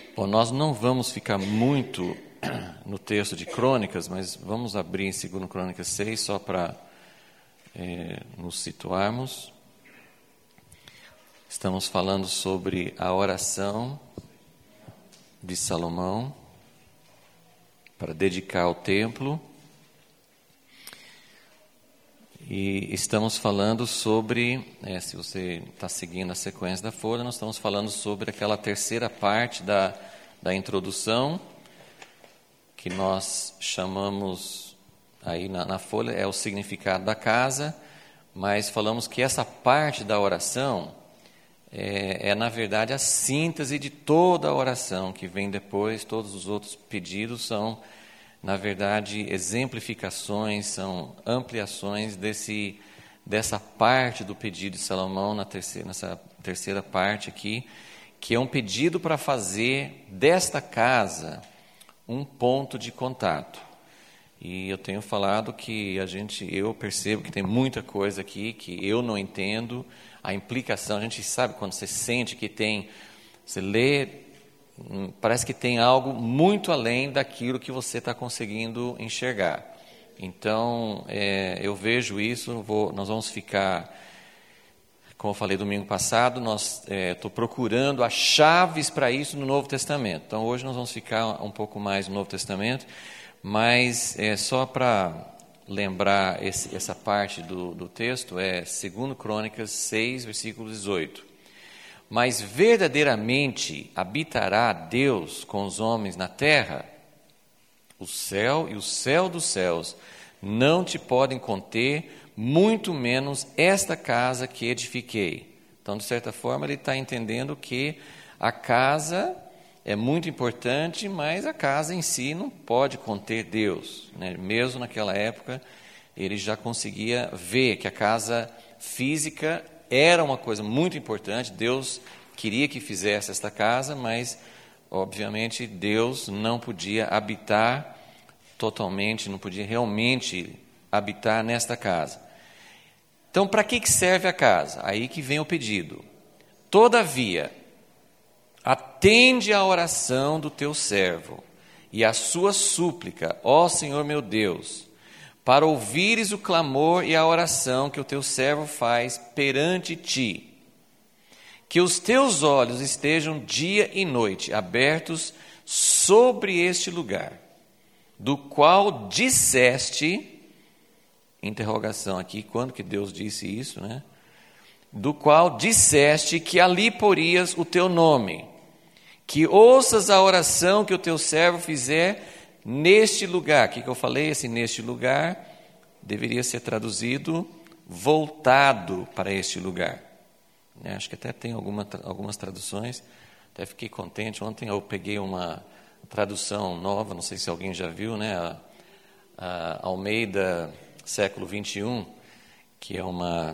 Bom, nós não vamos ficar muito no texto de Crônicas, mas vamos abrir em 2 Crônicas 6, só para nos situarmos. Estamos falando sobre a oração de Salomão para dedicar ao templo. E estamos falando sobre, se você está seguindo a sequência da folha, nós estamos falando sobre aquela terceira parte da introdução, que nós chamamos, aí na folha, é o significado da casa, mas falamos que essa parte da oração na verdade, a síntese de toda a oração que vem depois. Todos os outros pedidos são, na verdade, exemplificações, são ampliações dessa parte do pedido de Salomão, nessa terceira parte aqui, que é um pedido para fazer desta casa um ponto de contato. E eu tenho falado que eu percebo que tem muita coisa aqui que eu não entendo, a implicação, a gente sabe quando você sente que você lê, parece que tem algo muito além daquilo que você está conseguindo enxergar. Então, eu vejo isso, nós vamos ficar, como eu falei domingo passado, estou procurando as chaves para isso no Novo Testamento. Então, hoje nós vamos ficar um pouco mais no Novo Testamento, mas só para lembrar essa parte do texto, 2 Crônicas 6, versículo 18. Mas verdadeiramente habitará Deus com os homens na terra? O céu e o céu dos céus não te podem conter, muito menos esta casa que edifiquei. Então, de certa forma, ele está entendendo que a casa é muito importante, mas a casa em si não pode conter Deus, né? Mesmo naquela época, ele já conseguia ver que a casa física era uma coisa muito importante. Deus queria que fizesse esta casa, mas, obviamente, Deus não podia habitar totalmente, não podia realmente habitar nesta casa. Então, para que serve a casa? Aí que vem o pedido. Todavia, atende à oração do teu servo e à sua súplica, ó Senhor meu Deus, para ouvires o clamor e a oração que o teu servo faz perante ti. Que os teus olhos estejam dia e noite abertos sobre este lugar, do qual disseste, interrogação aqui, quando que Deus disse isso, né? Do qual disseste que ali porias o teu nome, que ouças a oração que o teu servo fizer neste lugar. O que eu falei? Neste lugar deveria ser traduzido voltado para este lugar. Acho que até tem algumas traduções, até fiquei contente. Ontem eu peguei uma tradução nova, não sei se alguém já viu, né? A Almeida século 21, que é uma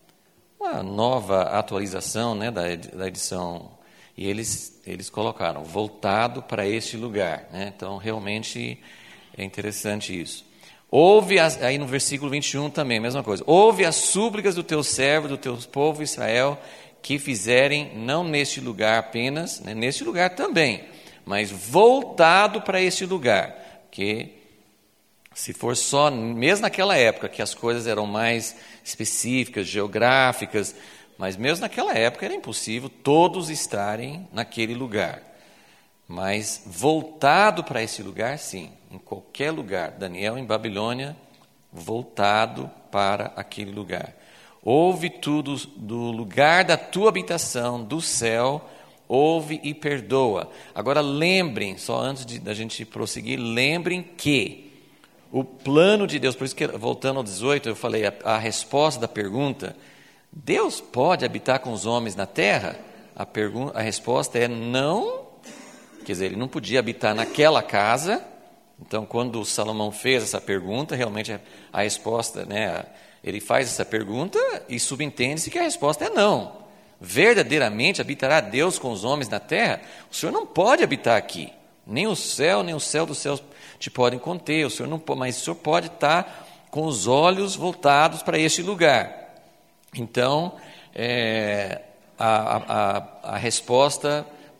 nova atualização, né, da edição, e eles colocaram voltado para este lugar, né? Então realmente é interessante isso. Aí no versículo 21 também, a mesma coisa. Ouve as súplicas do teu servo, do teu povo Israel, que fizerem, não neste lugar apenas, né, neste lugar também, mas voltado para este lugar, porque se for só, mesmo naquela época, que as coisas eram mais específicas, geográficas, mas mesmo naquela época era impossível todos estarem naquele lugar. Mas voltado para esse lugar, sim, em qualquer lugar. Daniel em Babilônia, voltado para aquele lugar. Ouve tudo do lugar da tua habitação, do céu, ouve e perdoa. Agora lembrem, só antes da gente prosseguir, lembrem que o plano de Deus, por isso que voltando ao 18, eu falei a resposta da pergunta, Deus pode habitar com os homens na terra? A resposta é não, quer dizer, ele não podia habitar naquela casa. Então, quando Salomão fez essa pergunta, realmente a resposta, né, ele faz essa pergunta e subentende-se que a resposta é não. Verdadeiramente habitará Deus com os homens na terra? O Senhor não pode habitar aqui, nem o céu dos céus te podem conter, o Senhor não pode, mas o Senhor pode estar com os olhos voltados para este lugar. Então, a resposta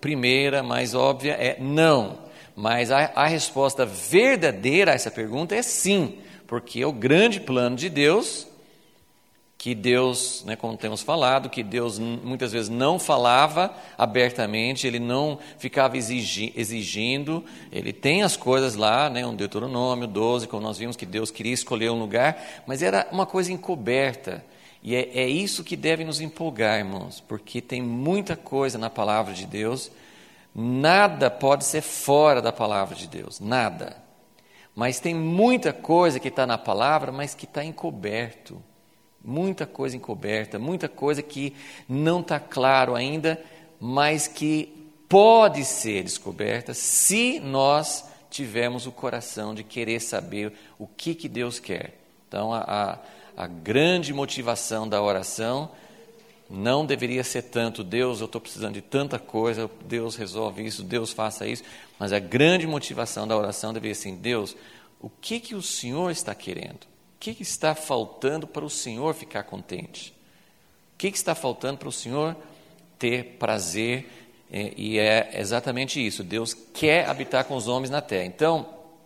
primeira, mais óbvia é não. Mas a resposta verdadeira a essa pergunta é sim, porque é o grande plano de Deus, que Deus, né, como temos falado, que Deus muitas vezes não falava abertamente, Ele não ficava exigindo, Ele tem as coisas lá, né, um Deuteronômio 12, como nós vimos que Deus queria escolher um lugar, mas era uma coisa encoberta, e é isso que deve nos empolgar, irmãos, porque tem muita coisa na palavra de Deus, nada pode ser fora da palavra de Deus, nada, mas tem muita coisa que está na palavra, mas que está encoberto, muita coisa encoberta, muita coisa que não está claro ainda, mas que pode ser descoberta se nós tivermos o coração de querer saber o que Deus quer. Então, a grande motivação da oração não deveria ser tanto, Deus, eu estou precisando de tanta coisa, Deus resolve isso, Deus faça isso, mas a grande motivação da oração deveria ser, Deus, o que o Senhor está querendo? O que está faltando para o Senhor ficar contente? O que está faltando para o Senhor ter prazer? E é exatamente isso. Deus quer habitar com os homens na terra. Então,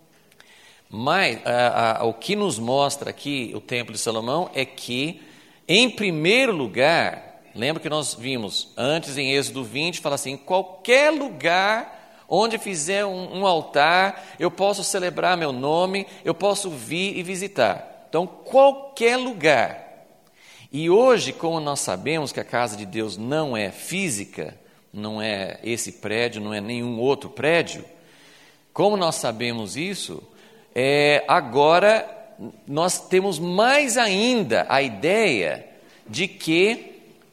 o que nos mostra aqui o Templo de Salomão é que, em primeiro lugar, lembra que nós vimos antes em Êxodo 20, fala assim, em qualquer lugar onde fizer um altar, eu posso celebrar meu nome, eu posso vir e visitar. Então, qualquer lugar. E hoje, como nós sabemos que a casa de Deus não é física, não é esse prédio, não é nenhum outro prédio, como nós sabemos isso, agora nós temos mais ainda a ideia de que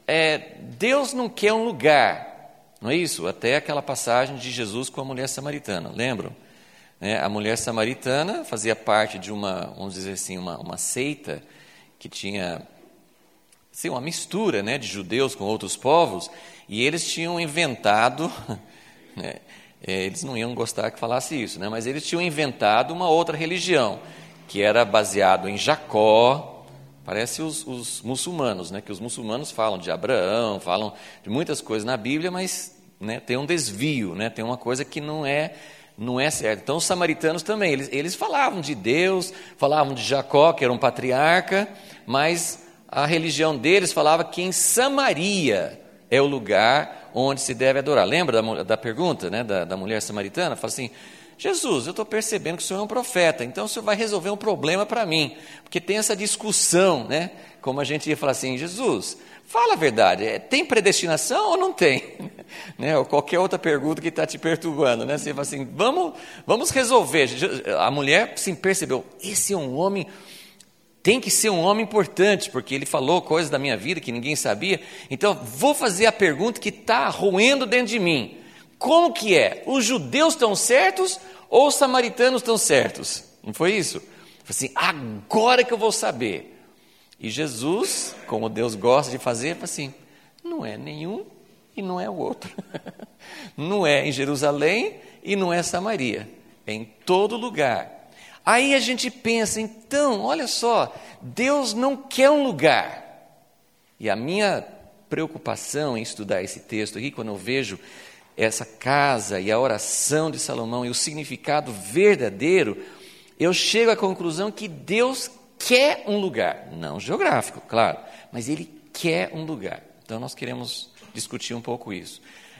Deus não quer um lugar, não é isso? Até aquela passagem de Jesus com a mulher samaritana, lembram? A mulher samaritana fazia parte de uma, vamos dizer assim, uma seita que tinha assim, uma mistura, né, de judeus com outros povos, e eles tinham inventado, né, eles não iam gostar que falasse isso, né, mas eles tinham inventado uma outra religião, que era baseado em Jacó, parece os muçulmanos, né, que os muçulmanos falam de Abraão, falam de muitas coisas na Bíblia, mas, né, tem um desvio, né, tem uma coisa que não é certo. Então os samaritanos também, eles falavam de Deus, falavam de Jacó, que era um patriarca, mas a religião deles falava que em Samaria é o lugar onde se deve adorar. Lembra da pergunta, né, da mulher samaritana? Fala assim, Jesus, eu estou percebendo que o Senhor é um profeta, então o Senhor vai resolver um problema para mim, porque tem essa discussão, né, como a gente ia falar assim, Jesus, fala a verdade, tem predestinação ou não tem? Né? Ou qualquer outra pergunta que está te perturbando, né? Você fala assim, vamos resolver. A mulher sim, percebeu, esse é um homem, tem que ser um homem importante, porque ele falou coisas da minha vida que ninguém sabia, então vou fazer a pergunta que está roendo dentro de mim. Como que é? Os judeus estão certos ou os samaritanos estão certos? Não foi isso? Assim, agora que eu vou saber. E Jesus, como Deus gosta de fazer, fala assim, não é nenhum e não é o outro. Não é em Jerusalém e não é Samaria. É em todo lugar. Aí a gente pensa, então, olha só, Deus não quer um lugar. E a minha preocupação em estudar esse texto aqui, quando eu vejo essa casa e a oração de Salomão e o significado verdadeiro, eu chego à conclusão que Deus quer um lugar, não geográfico, claro, mas Ele quer um lugar. Então nós queremos discutir um pouco isso.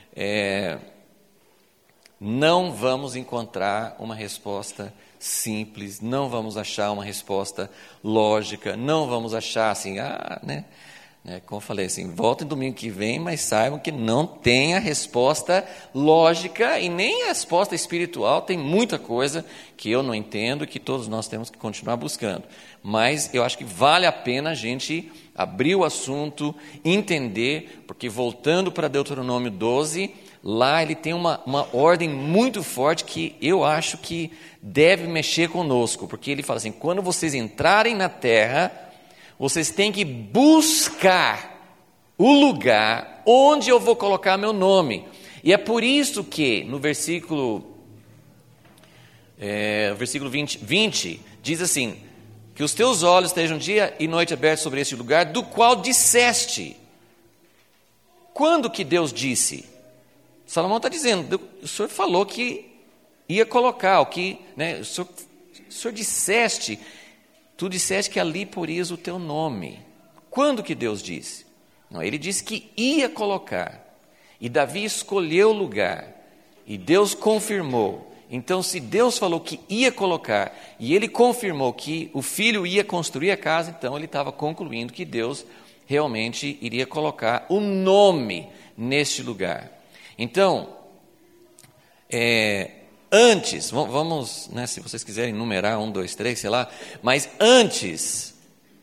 Não vamos encontrar uma resposta simples, não vamos achar uma resposta lógica, não vamos achar assim, né? Como eu falei assim, voltem domingo que vem, mas saibam que não tem a resposta lógica e nem a resposta espiritual, tem muita coisa que eu não entendo e que todos nós temos que continuar buscando. Mas eu acho que vale a pena a gente abrir o assunto, entender, porque voltando para Deuteronômio 12, lá ele tem uma ordem muito forte que eu acho que deve mexer conosco, porque ele fala assim, quando vocês entrarem na terra, vocês têm que buscar o lugar onde eu vou colocar meu nome. E é por isso que no versículo 20 diz assim, que os teus olhos estejam dia e noite abertos sobre este lugar, do qual disseste. Quando que Deus disse? Salomão está dizendo, o Senhor falou que ia colocar, o que, né, o Senhor disseste, tu disseste que ali porias o teu nome. Quando que Deus disse? Não, ele disse que ia colocar, e Davi escolheu o lugar, e Deus confirmou. Então, se Deus falou que ia colocar, e ele confirmou que o filho ia construir a casa, então ele estava concluindo que Deus realmente iria colocar o nome neste lugar. Então, antes, vamos, né, se vocês quiserem numerar 1, 2, 3, sei lá, mas antes,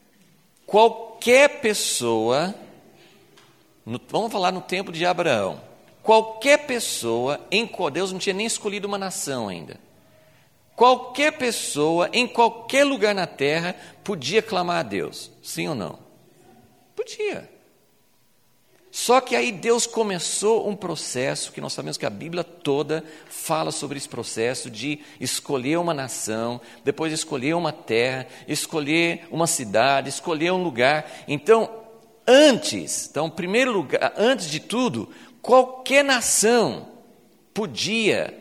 qualquer pessoa, vamos falar no tempo de Abraão, qualquer pessoa, Deus não tinha nem escolhido uma nação ainda, qualquer pessoa, em qualquer lugar na terra, podia clamar a Deus, sim ou não? Podia. Só que aí Deus começou um processo, que nós sabemos que a Bíblia toda fala sobre esse processo de escolher uma nação, depois escolher uma terra, escolher uma cidade, escolher um lugar. Então, primeiro lugar, antes de tudo, qualquer nação podia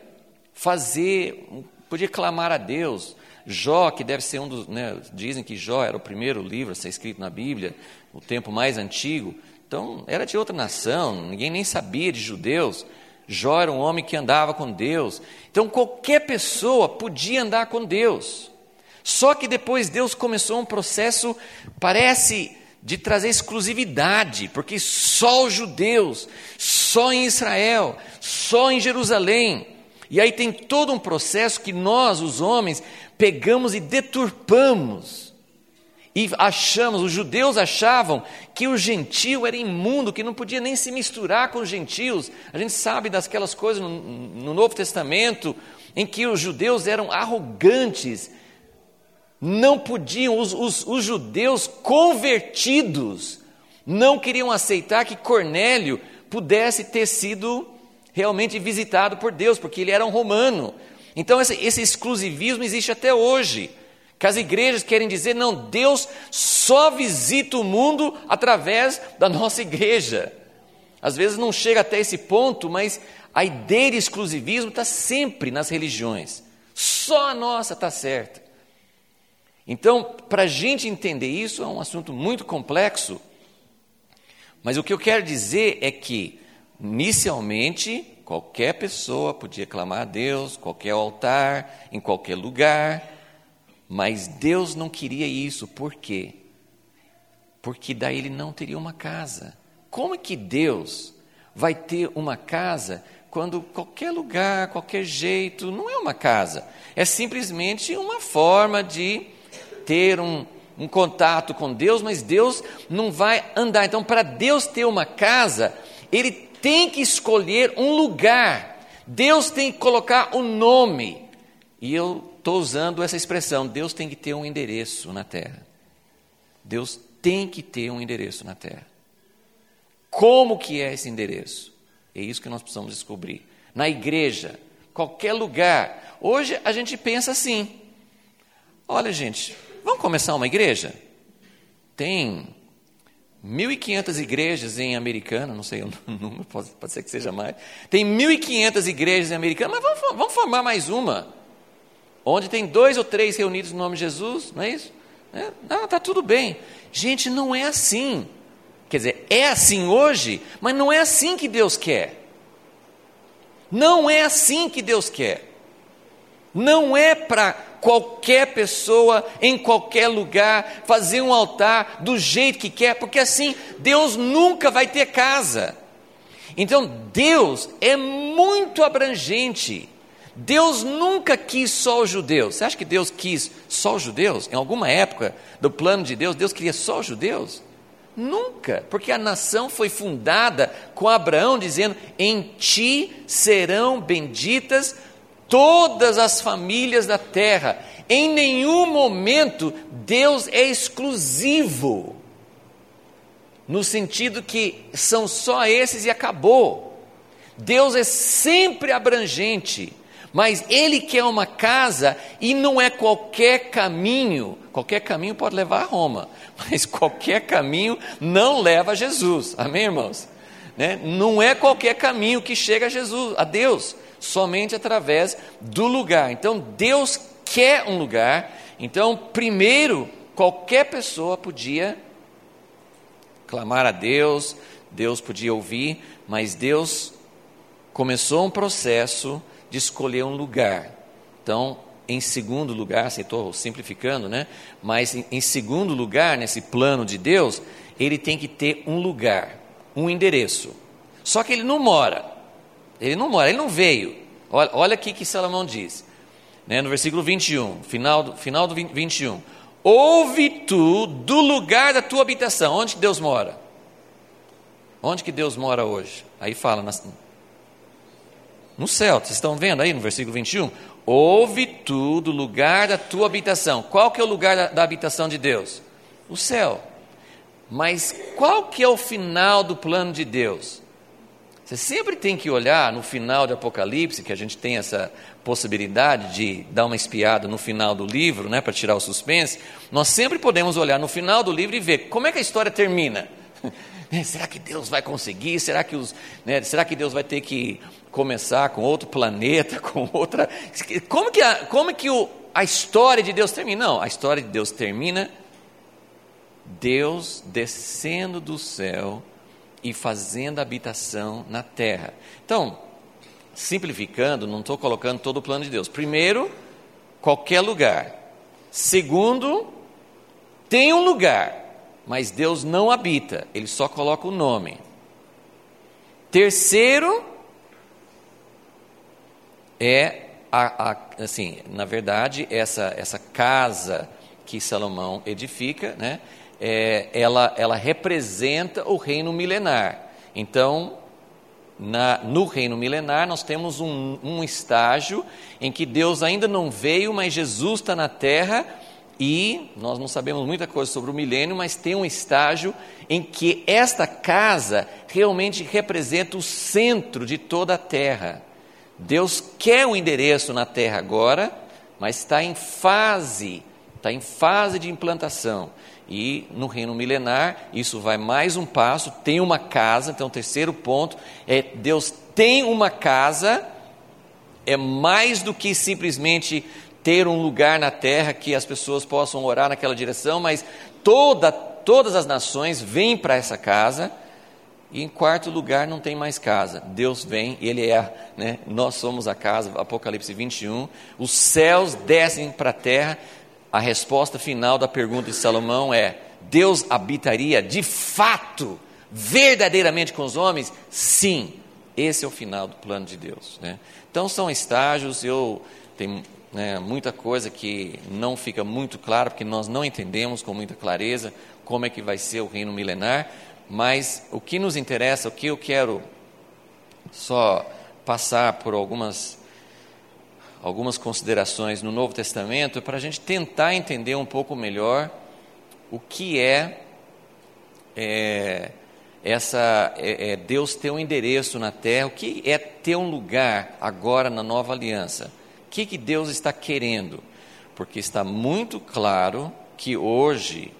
clamar a Deus. Jó, que deve ser um dos, né, dizem que Jó era o primeiro livro a ser escrito na Bíblia, o tempo mais antigo, então era de outra nação, ninguém nem sabia de judeus. Jó era um homem que andava com Deus, então qualquer pessoa podia andar com Deus. Só que depois Deus começou um processo, parece, de trazer exclusividade, porque só os judeus, só em Israel, só em Jerusalém. E aí tem todo um processo que nós, os homens, pegamos e deturpamos. E os judeus achavam que o gentio era imundo, que não podia nem se misturar com os gentios. A gente sabe daquelas coisas no Novo Testamento, em que os judeus eram arrogantes, não podiam, os judeus convertidos, não queriam aceitar que Cornélio pudesse ter sido realmente visitado por Deus, porque ele era um romano. Então esse exclusivismo existe até hoje, que as igrejas querem dizer, não, Deus só visita o mundo através da nossa igreja. Às vezes não chega até esse ponto, mas a ideia de exclusivismo está sempre nas religiões, só a nossa está certa. Então, para a gente entender isso, é um assunto muito complexo, mas o que eu quero dizer é que, inicialmente, qualquer pessoa podia clamar a Deus, qualquer altar, em qualquer lugar, mas Deus não queria isso. Por quê? Porque daí ele não teria uma casa. Como é que Deus vai ter uma casa quando qualquer lugar, qualquer jeito, não é uma casa? É simplesmente uma forma de ter um contato com Deus, mas Deus não vai andar. Então, para Deus ter uma casa, Ele tem que escolher um lugar. Deus tem que colocar um nome. E eu estou usando essa expressão, Deus tem que ter um endereço na terra. Deus tem que ter um endereço na terra. Como que é esse endereço? É isso que nós precisamos descobrir. Na igreja, qualquer lugar. Hoje a gente pensa assim, olha gente, vamos começar uma igreja? Tem 1.500 igrejas em Americana, não sei o número, pode ser que seja mais. Tem 1.500 igrejas em Americana, mas vamos formar mais uma. Onde tem 2 ou 3 reunidos no nome de Jesus, não é isso? Não, está tudo bem. Gente, não é assim. Quer dizer, é assim hoje, mas não é assim que Deus quer. Não é assim que Deus quer. Não é para qualquer pessoa, em qualquer lugar, fazer um altar do jeito que quer, porque assim Deus nunca vai ter casa. Então Deus é muito abrangente. Deus nunca quis só os judeus. Você acha que Deus quis só os judeus? Em alguma época do plano de Deus, Deus queria só os judeus? Nunca, porque a nação foi fundada com Abraão dizendo, em ti serão benditas todas as famílias da terra. Em nenhum momento Deus é exclusivo, no sentido que são só esses e acabou. Deus é sempre abrangente, mas Ele quer uma casa e não é qualquer caminho pode levar a Roma, mas qualquer caminho não leva a Jesus, amém irmãos? né? Não é qualquer caminho que chega a Jesus, a Deus, somente através do lugar. Então Deus quer um lugar. Então primeiro, qualquer pessoa podia clamar a Deus, Deus podia ouvir, mas Deus começou um processo de escolher um lugar. Então, em segundo lugar, assim, estou simplificando, né? Mas em segundo lugar, nesse plano de Deus, ele tem que ter um lugar, um endereço. Só que ele não mora, ele não veio. Olha aqui que Salomão diz, né? No versículo 21, final do 21. Ouve tu do lugar da tua habitação. Onde que Deus mora? Onde que Deus mora hoje? Aí fala no céu. Vocês estão vendo aí no versículo 21? Ouve tu do lugar da tua habitação. Qual que é o lugar da habitação de Deus? O céu. Mas qual que é o final do plano de Deus? Você sempre tem que olhar no final de Apocalipse, que a gente tem essa possibilidade de dar uma espiada no final do livro, né, para tirar o suspense. Nós sempre podemos olhar no final do livro e ver como é que a história termina. Será que Deus vai conseguir? Será que Deus vai ter que começar com outro planeta, com outra... Como que a história de Deus termina? Não, a história de Deus termina Deus descendo do céu e fazendo habitação na terra. Então, simplificando, não estou colocando todo o plano de Deus. Primeiro, qualquer lugar. Segundo, tem um lugar, mas Deus não habita, Ele só coloca o nome. Terceiro, assim, na verdade, essa casa que Salomão edifica, né? Ela representa o reino milenar. Então, no reino milenar, nós temos um estágio em que Deus ainda não veio, mas Jesus está na terra, e nós não sabemos muita coisa sobre o milênio, mas tem um estágio em que esta casa realmente representa o centro de toda a terra. Deus quer um endereço na terra agora, mas está em fase de implantação. E no reino milenar, isso vai mais um passo, tem uma casa. Então o terceiro ponto é Deus tem uma casa, é mais do que simplesmente ter um lugar na terra que as pessoas possam orar naquela direção, mas todas as nações vêm para essa casa. E em quarto lugar, não tem mais casa. Deus vem, Ele né? Nós somos a casa, Apocalipse 21. Os céus descem para a terra. A resposta final da pergunta de Salomão é: Deus habitaria de fato, verdadeiramente com os homens? Sim, esse é o final do plano de Deus, né? Então são estágios. Tem muita coisa que não fica muito clara, porque nós não entendemos com muita clareza como é que vai ser o reino milenar. Mas o que nos interessa, o que eu quero só passar por algumas considerações no Novo Testamento, é para a gente tentar entender um pouco melhor o que Deus ter um endereço na terra, o que é ter um lugar agora na nova aliança. O que Deus está querendo? Porque está muito claro que hoje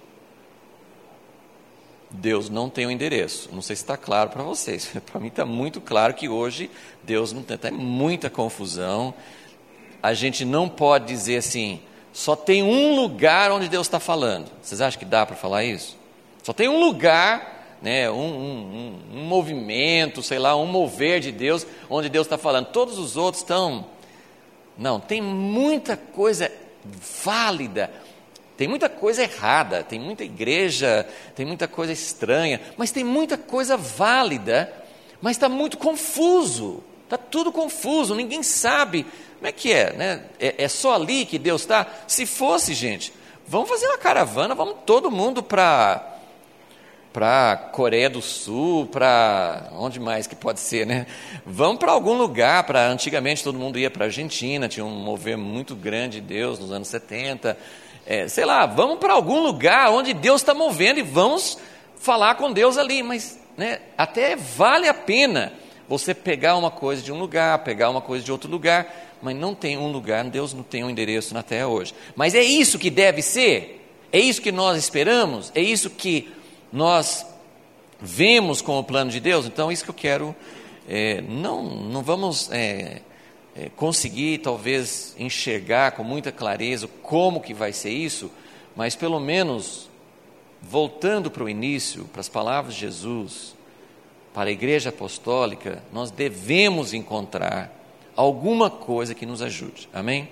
Deus não tem um endereço. Não sei se está claro para vocês. Para mim está muito claro que hoje Deus não tem. Tem muita confusão. A gente não pode dizer assim, só tem um lugar onde Deus está falando. Vocês acham que dá para falar isso? Só tem um lugar, né, um movimento, sei lá, um mover de Deus, onde Deus está falando. Todos os outros estão... Não, tem muita coisa válida, tem muita coisa errada, tem muita igreja, tem muita coisa estranha, mas tem muita coisa válida, mas está muito confuso, está tudo confuso, ninguém sabe como é que é, né? É só ali que Deus está? Se fosse, gente, vamos fazer uma caravana, vamos todo mundo para Coreia do Sul, para onde mais que pode ser, né? Vamos para algum lugar. Antigamente todo mundo ia para a Argentina, tinha um mover muito grande de Deus nos anos 70, sei lá, vamos para algum lugar onde Deus está movendo e vamos falar com Deus ali. Mas, né, até vale a pena você pegar uma coisa de um lugar, pegar uma coisa de outro lugar, mas não tem um lugar, Deus não tem um endereço na terra hoje. Mas é isso que deve ser? É isso que nós esperamos? É isso que nós vemos como plano de Deus. Então, isso que eu quero, não vamos conseguir, talvez, enxergar com muita clareza como que vai ser isso, mas pelo menos, voltando para o início, para as palavras de Jesus, para a igreja apostólica, nós devemos encontrar alguma coisa que nos ajude, amém?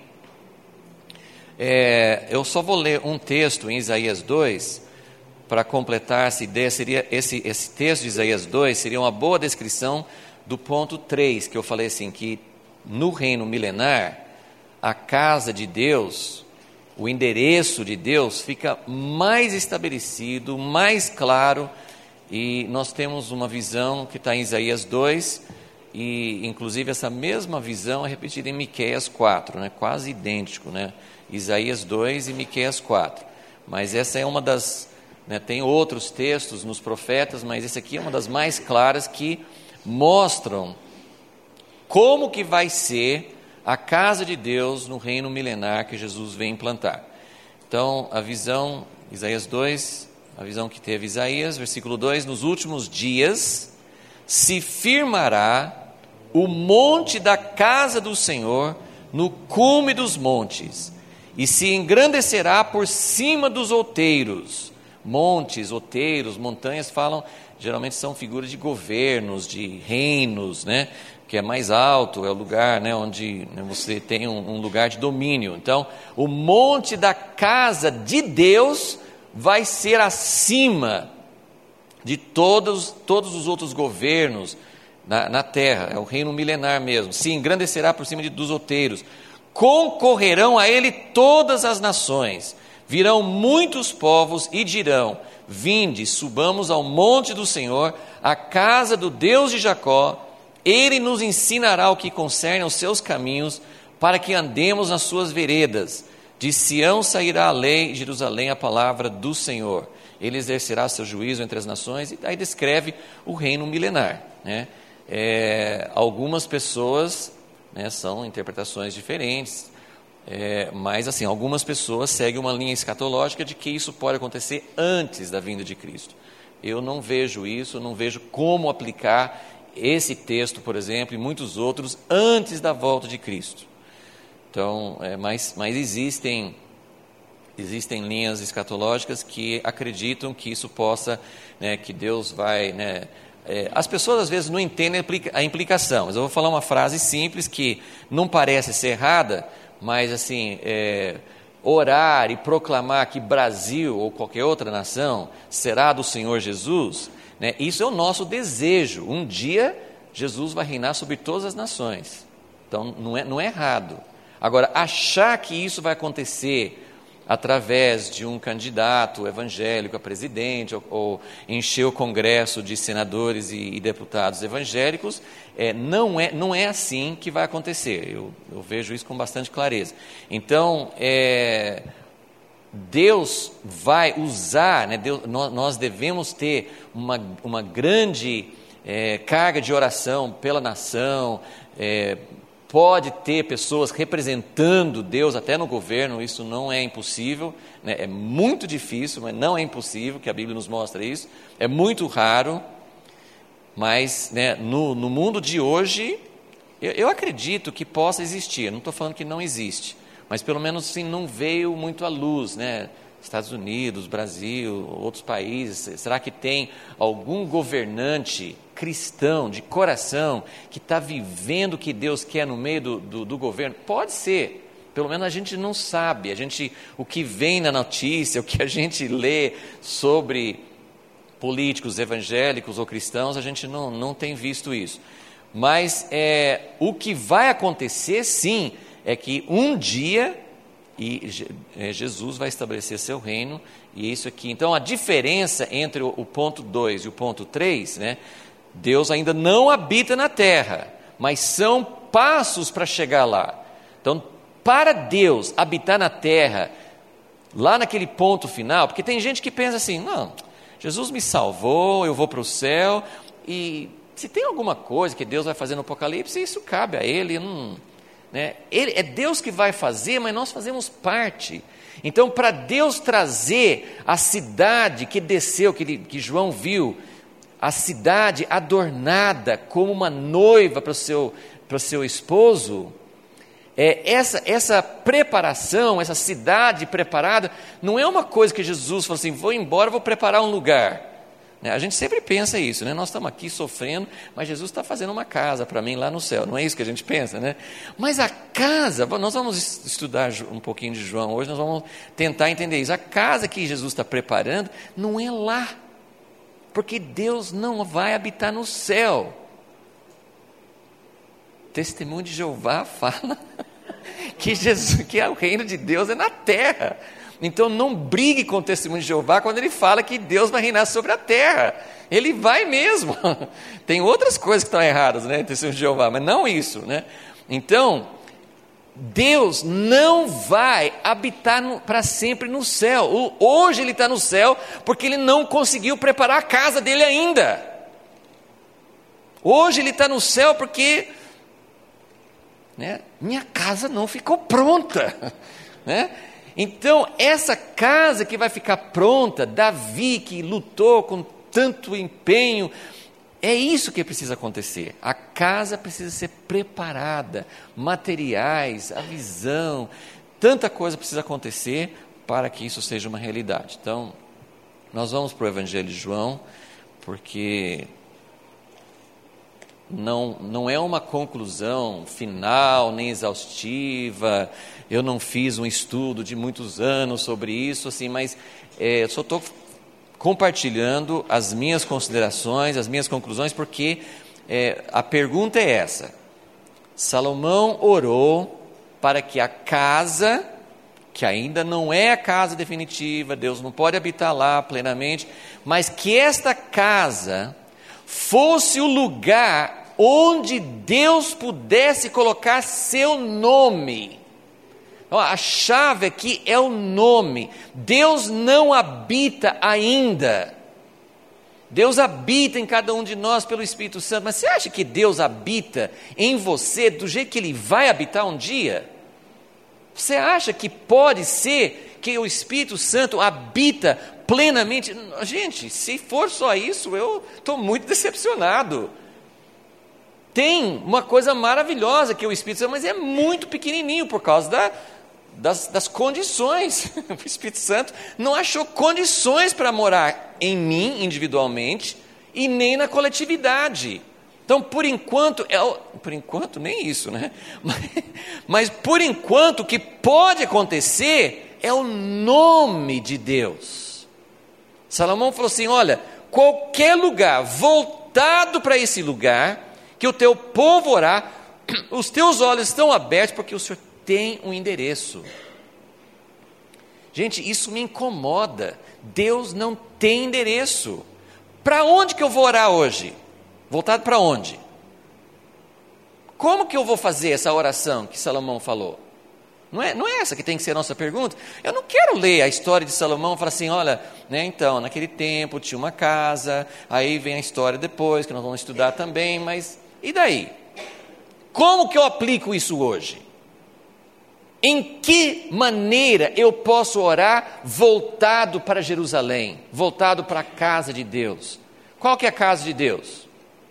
Eu só vou ler um texto em Isaías 2, para completar essa ideia. Esse texto de Isaías 2 seria uma boa descrição do ponto 3, que eu falei assim, que no reino milenar, a casa de Deus, o endereço de Deus fica mais estabelecido, mais claro, e nós temos uma visão que está em Isaías 2, e inclusive essa mesma visão é repetida em Miqueias 4, né? Quase idêntico, né? Isaías 2 e Miqueias 4, mas essa é uma das, tem outros textos nos profetas, mas esse aqui é uma das mais claras, que mostram como que vai ser a casa de Deus no reino milenar que Jesus vem implantar. Então, a visão, Isaías 2, a visão que teve Isaías, versículo 2, nos últimos dias se firmará o monte da casa do Senhor no cume dos montes, e se engrandecerá por cima dos outeiros. Montes, outeiros, montanhas geralmente são figuras de governos, de reinos, né? Que é mais alto, é o lugar, né, onde você tem um lugar de domínio. Então, o monte da casa de Deus vai ser acima de todos os outros governos na terra, é o reino milenar mesmo. Se engrandecerá por cima dos outeiros. Concorrerão a ele todas as nações. Virão muitos povos e dirão: vinde, subamos ao monte do Senhor, à casa do Deus de Jacó. Ele nos ensinará o que concerne aos seus caminhos, para que andemos nas suas veredas. De Sião sairá a lei, de Jerusalém a palavra do Senhor. Ele exercerá seu juízo entre as nações, e aí descreve o reino milenar, né? Algumas pessoas, né, são interpretações diferentes, mas assim, algumas pessoas seguem uma linha escatológica de que isso pode acontecer antes da vinda de Cristo. Eu não vejo isso, não vejo como aplicar esse texto, por exemplo, e muitos outros, antes da volta de Cristo. Então, mas existem linhas escatológicas que acreditam que isso possa, né, que Deus vai, né, as pessoas às vezes não entendem a implicação, mas eu vou falar uma frase simples que não parece ser errada, mas assim, orar e proclamar que Brasil ou qualquer outra nação será do Senhor Jesus, né, isso é o nosso desejo. Um dia Jesus vai reinar sobre todas as nações, então não é errado. Agora, achar que isso vai acontecer através de um candidato evangélico a presidente, ou encher o Congresso de senadores e deputados evangélicos, não é assim que vai acontecer. Eu vejo isso com bastante clareza. Então, Deus vai usar, né, nós devemos ter uma grande carga de oração pela nação. Pode ter pessoas representando Deus até no governo, isso não é impossível, né? É muito difícil, mas não é impossível, que a Bíblia nos mostra isso. É muito raro, mas, né, no mundo de hoje, eu acredito que possa existir. Não estou falando que não existe, mas pelo menos assim, não veio muito à luz, né? Estados Unidos, Brasil, outros países. Será que tem algum governante cristão, de coração, que está vivendo o que Deus quer no meio do governo? Pode ser, pelo menos a gente não sabe. O que vem na notícia, o que a gente lê sobre políticos evangélicos ou cristãos, a gente não tem visto isso. Mas o que vai acontecer, sim, é que um dia Jesus vai estabelecer seu reino, e isso aqui. Então, a diferença entre o ponto 2 e o ponto 3, né? Deus ainda não habita na terra, mas são passos para chegar lá. Então, para Deus habitar na terra, lá naquele ponto final, porque tem gente que pensa assim: não, Jesus me salvou, eu vou para o céu, e se tem alguma coisa que Deus vai fazer no Apocalipse, isso cabe a Ele, né? É Deus que vai fazer, mas nós fazemos parte. Então, para Deus trazer a cidade que desceu, que João viu, a cidade adornada como uma noiva para o seu esposo, essa preparação, essa cidade preparada, não é uma coisa que Jesus falou assim, vou embora, vou preparar um lugar. A gente sempre pensa isso, né? Nós estamos aqui sofrendo, mas Jesus está fazendo uma casa para mim lá no céu, não é isso que a gente pensa, né? Mas a casa, nós vamos estudar um pouquinho de João hoje, nós vamos tentar entender isso. A casa que Jesus está preparando não é lá, porque Deus não vai habitar no céu. Testemunho de Jeová fala que o reino de Deus é na terra. Então não brigue com o testemunho de Jeová quando ele fala que Deus vai reinar sobre a terra. Ele vai mesmo. Tem outras coisas que estão erradas, né, testemunho de Jeová, mas não isso, né? Então, Deus não vai habitar para sempre no céu. Hoje ele está no céu porque ele não conseguiu preparar a casa dele ainda. Hoje ele está no céu porque, né, minha casa não ficou pronta, né? Então, essa casa que vai ficar pronta, Davi que lutou com tanto empenho, é isso que precisa acontecer. A casa precisa ser preparada, materiais, a visão, tanta coisa precisa acontecer para que isso seja uma realidade. Então, nós vamos para o Evangelho de João, porque não é uma conclusão final, nem exaustiva. Eu não fiz um estudo de muitos anos sobre isso, assim, mas eu só estou compartilhando as minhas considerações, as minhas conclusões, porque a pergunta é essa: Salomão orou para que a casa, que ainda não é a casa definitiva, Deus não pode habitar lá plenamente, mas que esta casa fosse o lugar onde Deus pudesse colocar seu nome. A chave aqui é o nome. Deus não habita ainda. Deus habita em cada um de nós pelo Espírito Santo. Mas você acha que Deus habita em você do jeito que Ele vai habitar um dia? Você acha que pode ser que o Espírito Santo habita plenamente? Gente, se for só isso, eu estou muito decepcionado. Tem uma coisa maravilhosa que é o Espírito Santo, mas é muito pequenininho por causa das condições. O Espírito Santo não achou condições para morar em mim individualmente e nem na coletividade. Então, por enquanto nem isso, né? Mas por enquanto o que pode acontecer é o nome de Deus. Salomão falou assim: olha, qualquer lugar voltado para esse lugar que o teu povo orar, os teus olhos estão abertos porque o Senhor tem um endereço. Gente, isso me incomoda. Deus não tem endereço. Para onde que eu vou orar hoje? Voltado para onde? Como que eu vou fazer essa oração que Salomão falou? Não é essa que tem que ser a nossa pergunta? Eu não quero ler a história de Salomão e falar assim, olha, né, então, naquele tempo tinha uma casa, aí vem a história depois, que nós vamos estudar também, mas e daí? Como que eu aplico isso hoje? Em que maneira eu posso orar voltado para Jerusalém, voltado para a casa de Deus? Qual que é a casa de Deus?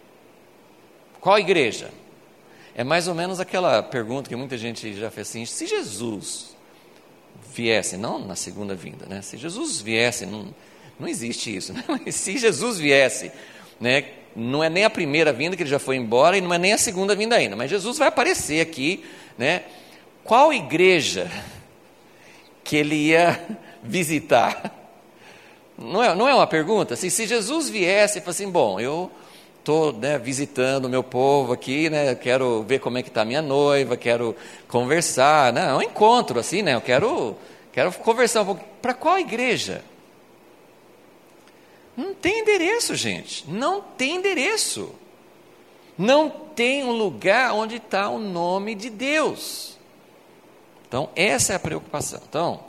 Qual igreja? É mais ou menos aquela pergunta que muita gente já fez assim: se Jesus viesse, não na segunda vinda, né? Se Jesus viesse, não existe isso, né? Mas se Jesus viesse, né? Não é nem a primeira vinda, que ele já foi embora, e não é nem a segunda vinda ainda, mas Jesus vai aparecer aqui, né? Qual igreja que ele ia visitar? Não é uma pergunta? Assim, se Jesus viesse e falasse assim, bom, eu estou, né, visitando o meu povo aqui, né, quero ver como é que está a minha noiva, quero conversar, né, é um encontro assim, né, eu quero conversar um pouco. Para qual igreja? Não tem endereço, gente, não tem endereço. Não tem um lugar onde está o nome de Deus. Então, essa é a preocupação. Então,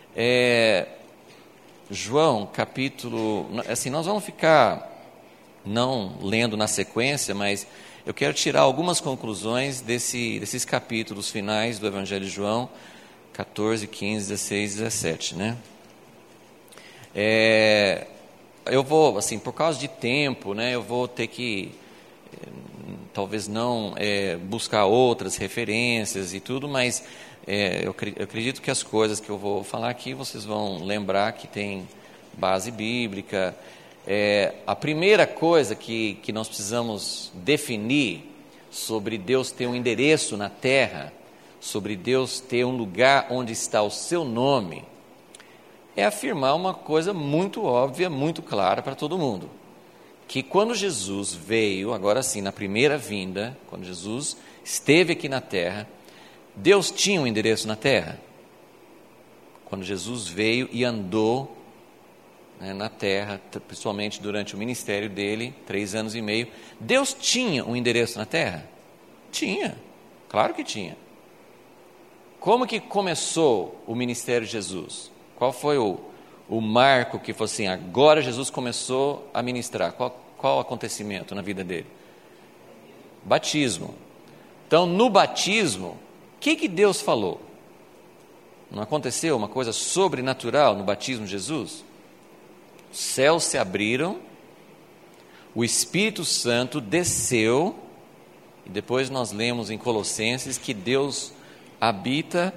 João, capítulo... Assim, nós vamos ficar, não lendo na sequência, mas eu quero tirar algumas conclusões desses capítulos finais do Evangelho de João, 14, 15, 16, 17, né? eu vou, assim, por causa de tempo, né, eu vou ter que, talvez não buscar outras referências e tudo, mas eu acredito que as coisas que eu vou falar aqui, vocês vão lembrar que tem base bíblica. A primeira coisa que nós precisamos definir sobre Deus ter um endereço na terra, sobre Deus ter um lugar onde está o seu nome, é afirmar uma coisa muito óbvia, muito clara para todo mundo, que quando Jesus veio, agora sim, na primeira vinda, quando Jesus esteve aqui na terra, Deus tinha um endereço na terra. Quando Jesus veio e andou, né, na terra, principalmente durante o ministério dele, 3 anos e meio, Deus tinha um endereço na terra? Tinha, claro que tinha. Como que começou o ministério de Jesus? Qual foi o marco que foi assim, agora Jesus começou a ministrar? Qual o acontecimento na vida dele? Batismo. Então, no batismo, o que Deus falou? Não aconteceu uma coisa sobrenatural no batismo de Jesus? Os céus se abriram, o Espírito Santo desceu, e depois nós lemos em Colossenses que Deus habita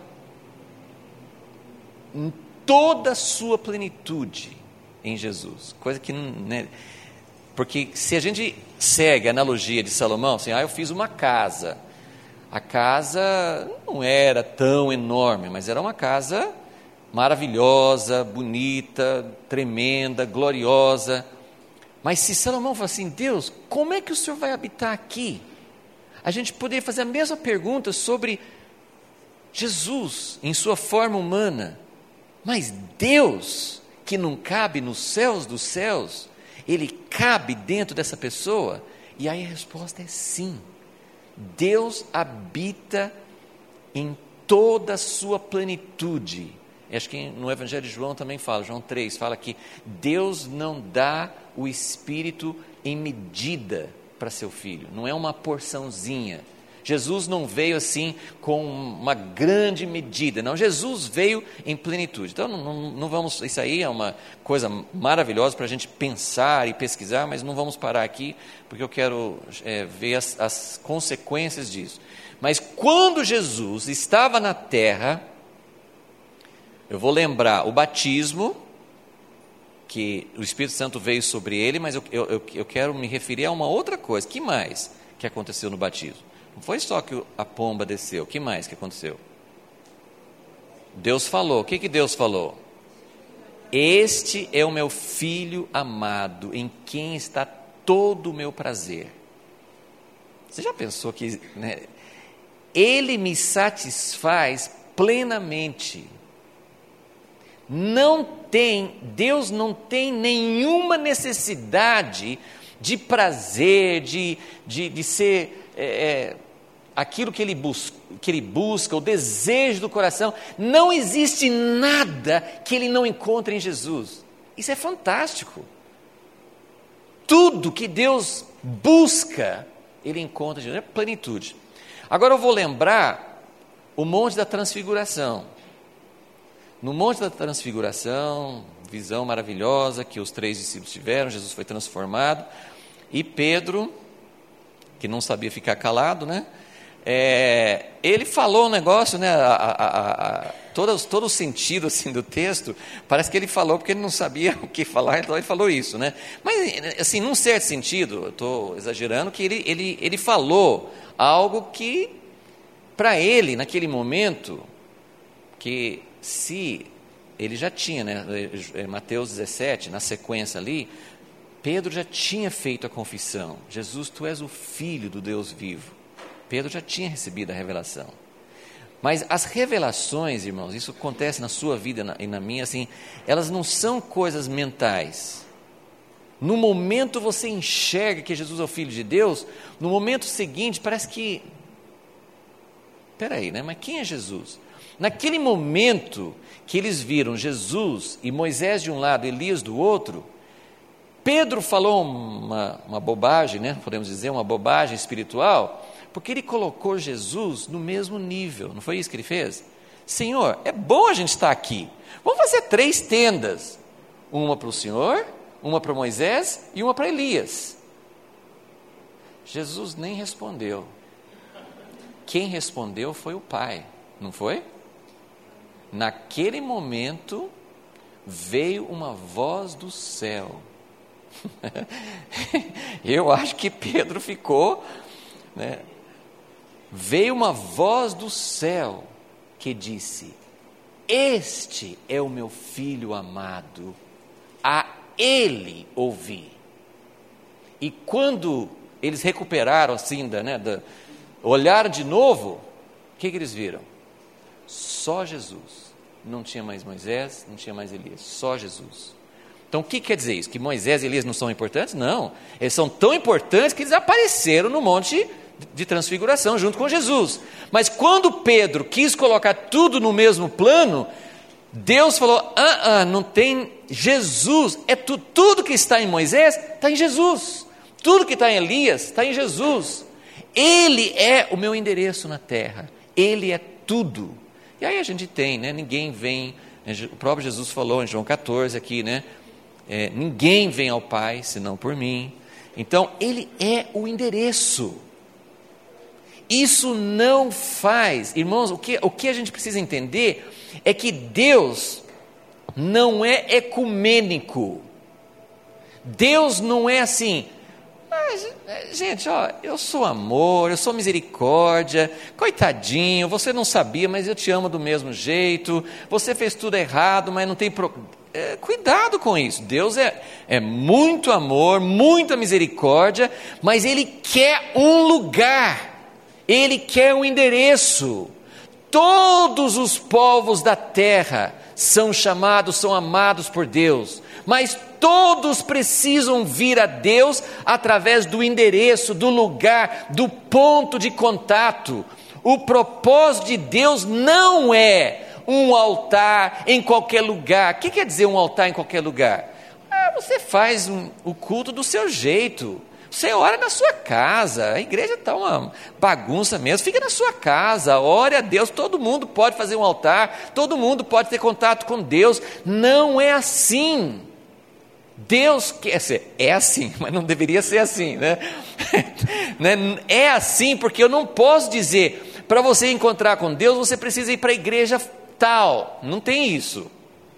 em toda a sua plenitude em Jesus, coisa que, né, porque se a gente segue a analogia de Salomão, assim, eu fiz uma casa, a casa não era tão enorme, mas era uma casa maravilhosa, bonita, tremenda, gloriosa, mas se Salomão fala assim, Deus, como é que o Senhor vai habitar aqui? A gente poderia fazer a mesma pergunta sobre Jesus em sua forma humana, mas Deus, que não cabe nos céus dos céus, Ele cabe dentro dessa pessoa? E aí a resposta é sim. Deus habita em toda a sua plenitude. Acho que no Evangelho de João também fala, João 3, fala que Deus não dá o Espírito em medida para seu Filho, não é uma porçãozinha. Jesus não veio assim com uma grande medida, não, Jesus veio em plenitude. Então não vamos, isso aí é uma coisa maravilhosa para a gente pensar e pesquisar, mas não vamos parar aqui, porque eu quero ver as consequências disso. Mas quando Jesus estava na terra, eu vou lembrar o batismo, que o Espírito Santo veio sobre ele, mas eu quero me referir a uma outra coisa. Que mais que aconteceu no batismo? Não foi só que a pomba desceu, o que mais que aconteceu? Deus falou, o que Deus falou? Este é o meu filho amado, em quem está todo o meu prazer. Você já pensou que, né, Ele me satisfaz plenamente? Deus não tem nenhuma necessidade de prazer, de ser aquilo que ele busca, o desejo do coração. Não existe nada que ele não encontre em Jesus. Isso é fantástico. Tudo que Deus busca, ele encontra em Jesus. É plenitude. Agora eu vou lembrar o Monte da Transfiguração. No Monte da Transfiguração, visão maravilhosa que os 3 discípulos tiveram, Jesus foi transformado, e Pedro, que não sabia ficar calado, né? Ele falou um negócio, né? Todo o sentido assim, do texto, parece que ele falou porque ele não sabia o que falar, então ele falou isso, né? Mas, assim, num certo sentido, eu estou exagerando, que ele falou algo que, para ele, naquele momento, que se ele já tinha, né, Mateus 17, na sequência ali, Pedro já tinha feito a confissão, Jesus, tu és o Filho do Deus vivo. Pedro já tinha recebido a revelação. Mas as revelações, irmãos, isso acontece na sua vida e na minha, assim, elas não são coisas mentais. No momento você enxerga que Jesus é o Filho de Deus, no momento seguinte parece que, peraí, né, mas quem é Jesus? Naquele momento que eles viram Jesus e Moisés de um lado, Elias do outro, Pedro falou uma bobagem, né? Podemos dizer, uma bobagem espiritual, porque ele colocou Jesus no mesmo nível. Não foi isso que ele fez? Senhor, é bom a gente estar aqui. Vamos fazer 3 tendas. Uma para o Senhor, uma para Moisés e uma para Elias. Jesus nem respondeu. Quem respondeu foi o Pai, não foi? Naquele momento, veio uma voz do céu. Eu acho que Pedro ficou, né? Veio uma voz do céu que disse: este é o meu filho amado, a ele ouvi. E quando eles recuperaram assim, olharam de novo, o que eles viram? Só Jesus. Não tinha mais Moisés, não tinha mais Elias, só Jesus. Então o que quer dizer isso? Que Moisés e Elias não são importantes? Não, eles são tão importantes que eles apareceram no monte de transfiguração junto com Jesus. Mas quando Pedro quis colocar tudo no mesmo plano, Deus falou: não tem Jesus, tudo que está em Moisés está em Jesus, tudo que está em Elias está em Jesus. Ele é o meu endereço na terra, ele é tudo. E aí a gente tem, ninguém vem, o próprio Jesus falou em João 14 aqui, ninguém vem ao Pai senão por mim. Então ele é o endereço. Isso não faz, irmãos, o que a gente precisa entender é que Deus não é ecumênico. Deus não é assim: gente, eu sou amor, eu sou misericórdia, coitadinho, você não sabia, mas eu te amo do mesmo jeito, você fez tudo errado, mas não tem cuidado com isso. Deus é muito amor, muita misericórdia, mas Ele quer um lugar, Ele quer um endereço. Todos os povos da terra são chamados, são amados por Deus, mas todos precisam vir a Deus através do endereço, do lugar, do ponto de contato. O propósito de Deus não é um altar em qualquer lugar. O que quer dizer um altar em qualquer lugar? Você faz o culto do seu jeito. Você ora na sua casa, a igreja está uma bagunça mesmo, fica na sua casa, ore a Deus, todo mundo pode fazer um altar, todo mundo pode ter contato com Deus. Não é assim. Deus quer ser, é assim, mas não deveria ser assim, É assim porque eu não posso dizer, para você encontrar com Deus, você precisa ir para a igreja tal, não tem isso.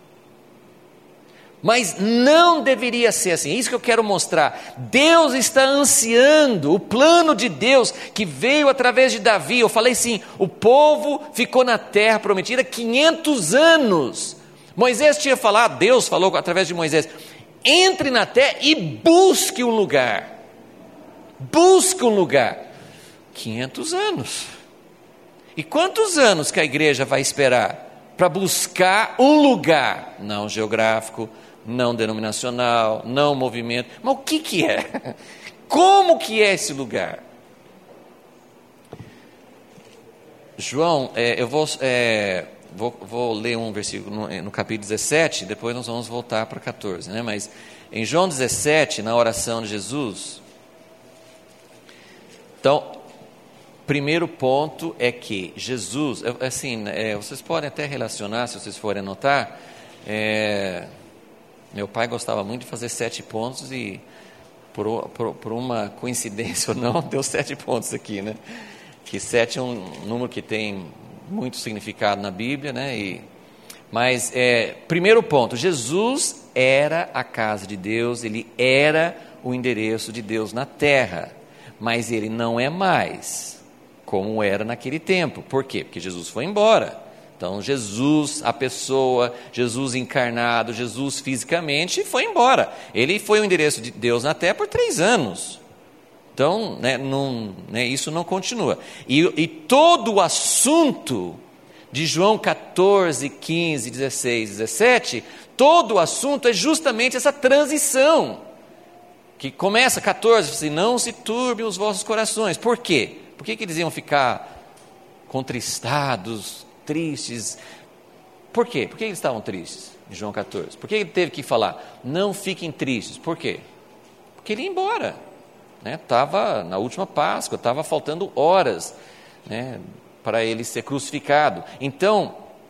Mas não deveria ser assim, é isso que eu quero mostrar. Deus está ansiando, o plano de Deus que veio através de Davi. Eu falei assim, o povo ficou na terra prometida 500 anos. Moisés tinha falado, Deus falou através de Moisés: entre na terra e busque um lugar. Busque um lugar. 500 anos. E quantos anos que a igreja vai esperar para buscar um lugar? Não geográfico, não denominacional, não movimento. Mas o que é? Como que é esse lugar? João, eu vou ler um versículo no capítulo 17, depois nós vamos voltar para 14, Mas em João 17, na oração de Jesus, então, primeiro ponto é que Jesus, assim, vocês podem até relacionar, se vocês forem anotar, meu pai gostava muito de fazer 7 pontos e por uma coincidência ou não, deu 7 pontos aqui, Que 7 é um número que tem muito significado na Bíblia, Mas, primeiro ponto, Jesus era a casa de Deus, Ele era o endereço de Deus na terra, mas Ele não é mais como era naquele tempo. Por quê? Porque Jesus foi embora. Então, Jesus, a pessoa, Jesus encarnado, Jesus fisicamente foi embora. Ele foi o endereço de Deus na terra por 3 anos. Então, isso não continua. E todo o assunto de João 14, 15, 16, 17, todo o assunto é justamente essa transição, que começa 14, assim: não se turbem os vossos corações. Por quê? Por que eles iam ficar contristados, tristes? Por quê? Por que eles estavam tristes em João 14? Por que ele teve que falar, não fiquem tristes? Por quê? Porque ele ia embora. Estava na última Páscoa, estava faltando horas, para ele ser crucificado. Então,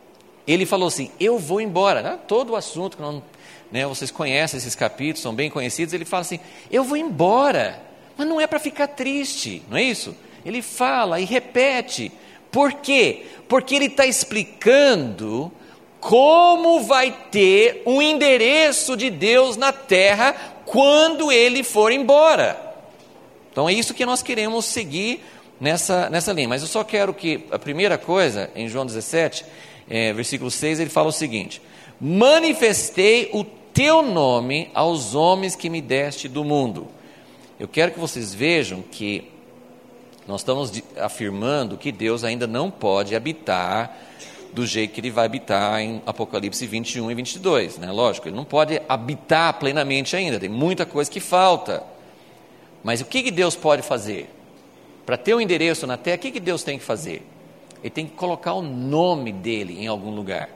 Ele falou assim, eu vou embora. Todo o assunto, que não, né, vocês conhecem esses capítulos, são bem conhecidos. Ele fala assim, eu vou embora, mas não é para ficar triste, não é isso? Ele fala e repete. Por quê? Porque ele está explicando como vai ter um endereço de Deus na terra quando ele for embora. Então é isso que nós queremos seguir nessa linha. Mas eu só quero que a primeira coisa, em João 17, versículo 6, ele fala o seguinte: manifestei o teu nome aos homens que me deste do mundo. Eu quero que vocês vejam que nós estamos afirmando que Deus ainda não pode habitar do jeito que ele vai habitar em Apocalipse 21 e 22, né? Lógico, ele não pode habitar plenamente ainda, tem muita coisa que falta. Mas o que Deus pode fazer? Para ter um endereço na terra, o que Deus tem que fazer? Ele tem que colocar o nome dele em algum lugar.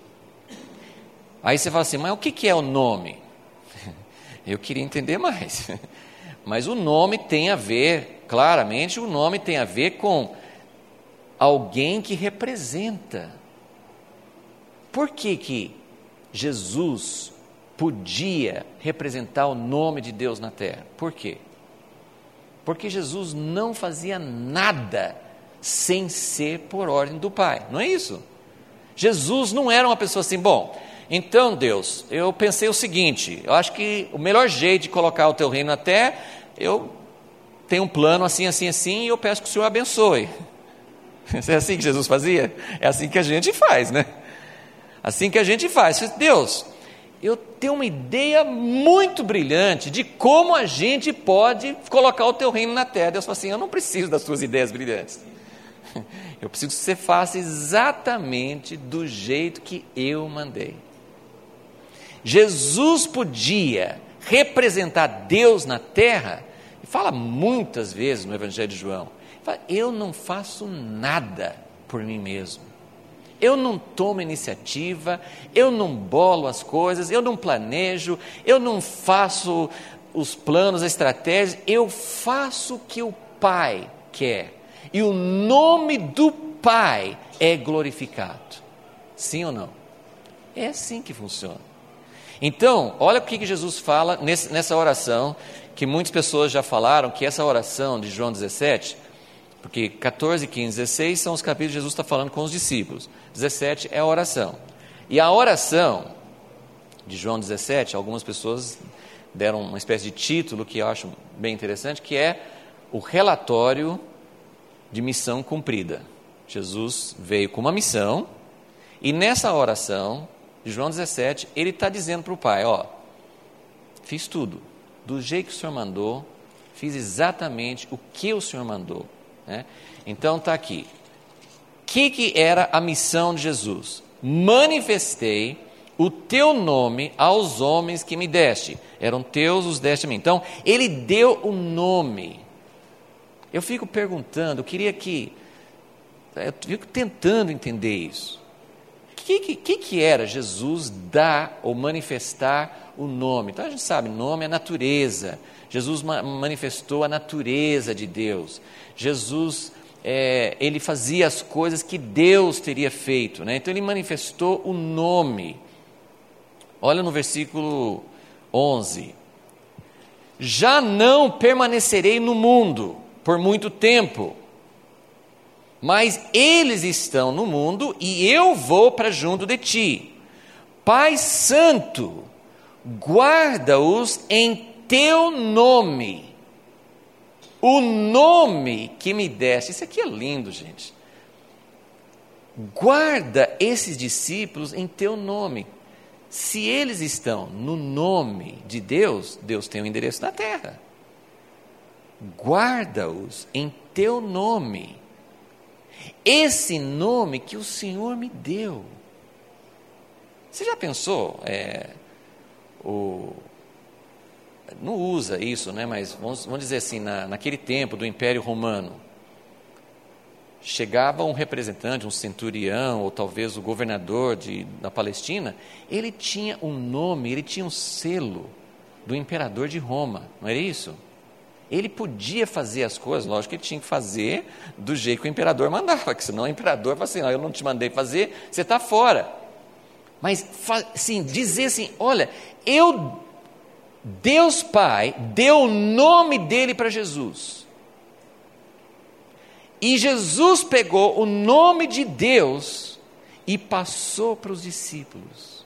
Aí você fala assim, mas o que é o nome? Eu queria entender mais. Mas o nome tem a ver, claramente o nome tem a ver com alguém que representa. Por que Jesus podia representar o nome de Deus na terra? Por quê? Porque Jesus não fazia nada sem ser por ordem do Pai, não é isso? Jesus não era uma pessoa assim, bom, então Deus, eu pensei o seguinte, eu acho que o melhor jeito de colocar o teu reino na terra, eu tenho um plano assim, assim, assim, e eu peço que o Senhor abençoe. É assim que Jesus fazia? É assim que a gente faz, né? Assim que a gente faz. Deus, eu tenho uma ideia muito brilhante de como a gente pode colocar o teu reino na terra. Deus fala assim, eu não preciso das tuas ideias brilhantes. Eu preciso que você faça exatamente do jeito que eu mandei. Jesus podia representar Deus na terra, e fala muitas vezes no Evangelho de João, fala, eu não faço nada por mim mesmo. Eu não tomo iniciativa, eu não bolo as coisas, eu não planejo, eu não faço os planos, as estratégias, eu faço o que o Pai quer. E o nome do Pai é glorificado. Sim ou não? É assim que funciona. Então, olha o que Jesus fala nessa oração, que muitas pessoas já falaram, que essa oração de João 17... Porque 14, 15, 16 são os capítulos que Jesus está falando com os discípulos. 17 é a oração. E a oração de João 17, algumas pessoas deram uma espécie de título que eu acho bem interessante, que é o relatório de missão cumprida. Jesus veio com uma missão, e nessa oração de João 17, ele está dizendo para o Pai, fiz tudo, do jeito que o Senhor mandou, fiz exatamente o que o Senhor mandou. Então está aqui, o que era a missão de Jesus? Manifestei o teu nome aos homens que me deste, eram teus, os deste a mim. Então ele deu o nome. Eu fico perguntando, eu fico tentando entender isso. O que era Jesus dar ou manifestar o nome? Então a gente sabe, nome é natureza. Jesus manifestou a natureza de Deus. Jesus, ele fazia as coisas que Deus teria feito, né? Então ele manifestou o nome. Olha no versículo 11. Já não permanecerei no mundo por muito tempo, mas eles estão no mundo e eu vou para junto de ti. Pai Santo, guarda-os em teu nome, o nome que me deste. Isso aqui é lindo, gente. Guarda esses discípulos em teu nome. Se eles estão no nome de Deus, Deus tem um endereço na terra. Guarda-os em teu nome, esse nome que o Senhor me deu. Você já pensou, não usa isso, né? Mas vamos dizer assim, naquele tempo do Império Romano, chegava um representante, um centurião, ou talvez o governador da Palestina, ele tinha um nome, ele tinha um selo do imperador de Roma, não era isso? Ele podia fazer as coisas, lógico que ele tinha que fazer do jeito que o imperador mandava, porque senão o imperador fala assim, eu não te mandei fazer, você está fora. Mas assim, dizer assim, olha, Deus Pai deu o nome dele para Jesus. E Jesus pegou o nome de Deus e passou para os discípulos.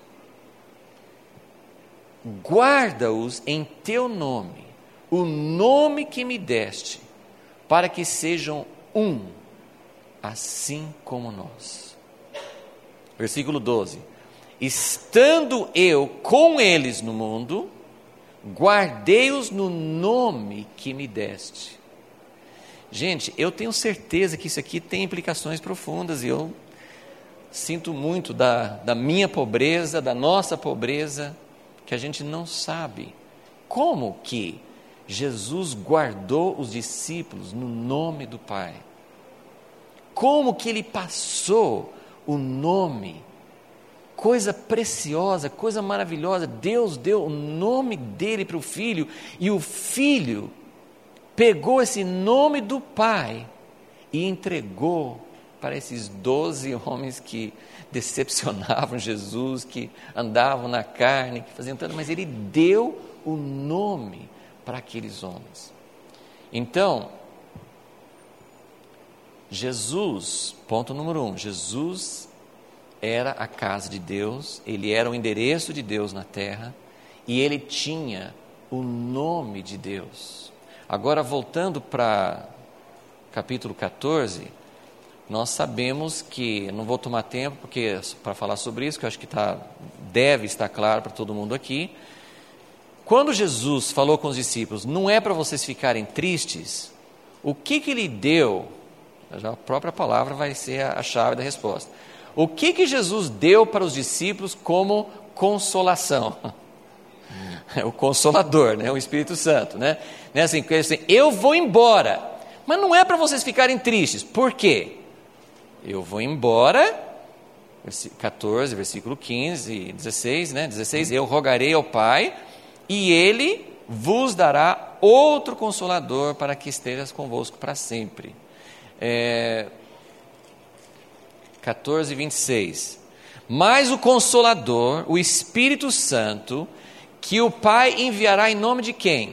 Guarda-os em teu nome, o nome que me deste, para que sejam um, assim como nós. Versículo 12. Estando eu com eles no mundo, guardei-os no nome que me deste. Gente, eu tenho certeza que isso aqui tem implicações profundas, e eu sinto muito da minha pobreza, da nossa pobreza, que a gente não sabe como que Jesus guardou os discípulos no nome do Pai. Como que ele passou o nome, coisa preciosa, coisa maravilhosa. Deus deu o nome dele para o Filho, e o Filho pegou esse nome do Pai e entregou para esses 12 homens que decepcionavam Jesus, que andavam na carne, que faziam tanto, mas ele deu o nome para aqueles homens. Então, Jesus, ponto número 1, Jesus era a casa de Deus, ele era o endereço de Deus na terra, e ele tinha o nome de Deus. Agora, voltando para capítulo 14, nós sabemos que, não vou tomar tempo para falar sobre isso, que eu acho que deve estar claro para todo mundo aqui. Quando Jesus falou com os discípulos, não é para vocês ficarem tristes, o que ele deu? Já a própria palavra vai ser a chave da resposta. O que Jesus deu para os discípulos como consolação? O Consolador, né? O Espírito Santo, né? Assim, eu vou embora, mas não é para vocês ficarem tristes. Por quê? Eu vou embora, 14, versículo 15 e 16, né? 16, eu rogarei ao Pai, e Ele vos dará outro Consolador para que esteja convosco para sempre. 14, 26. Mas o Consolador, o Espírito Santo, que o Pai enviará em nome de quem?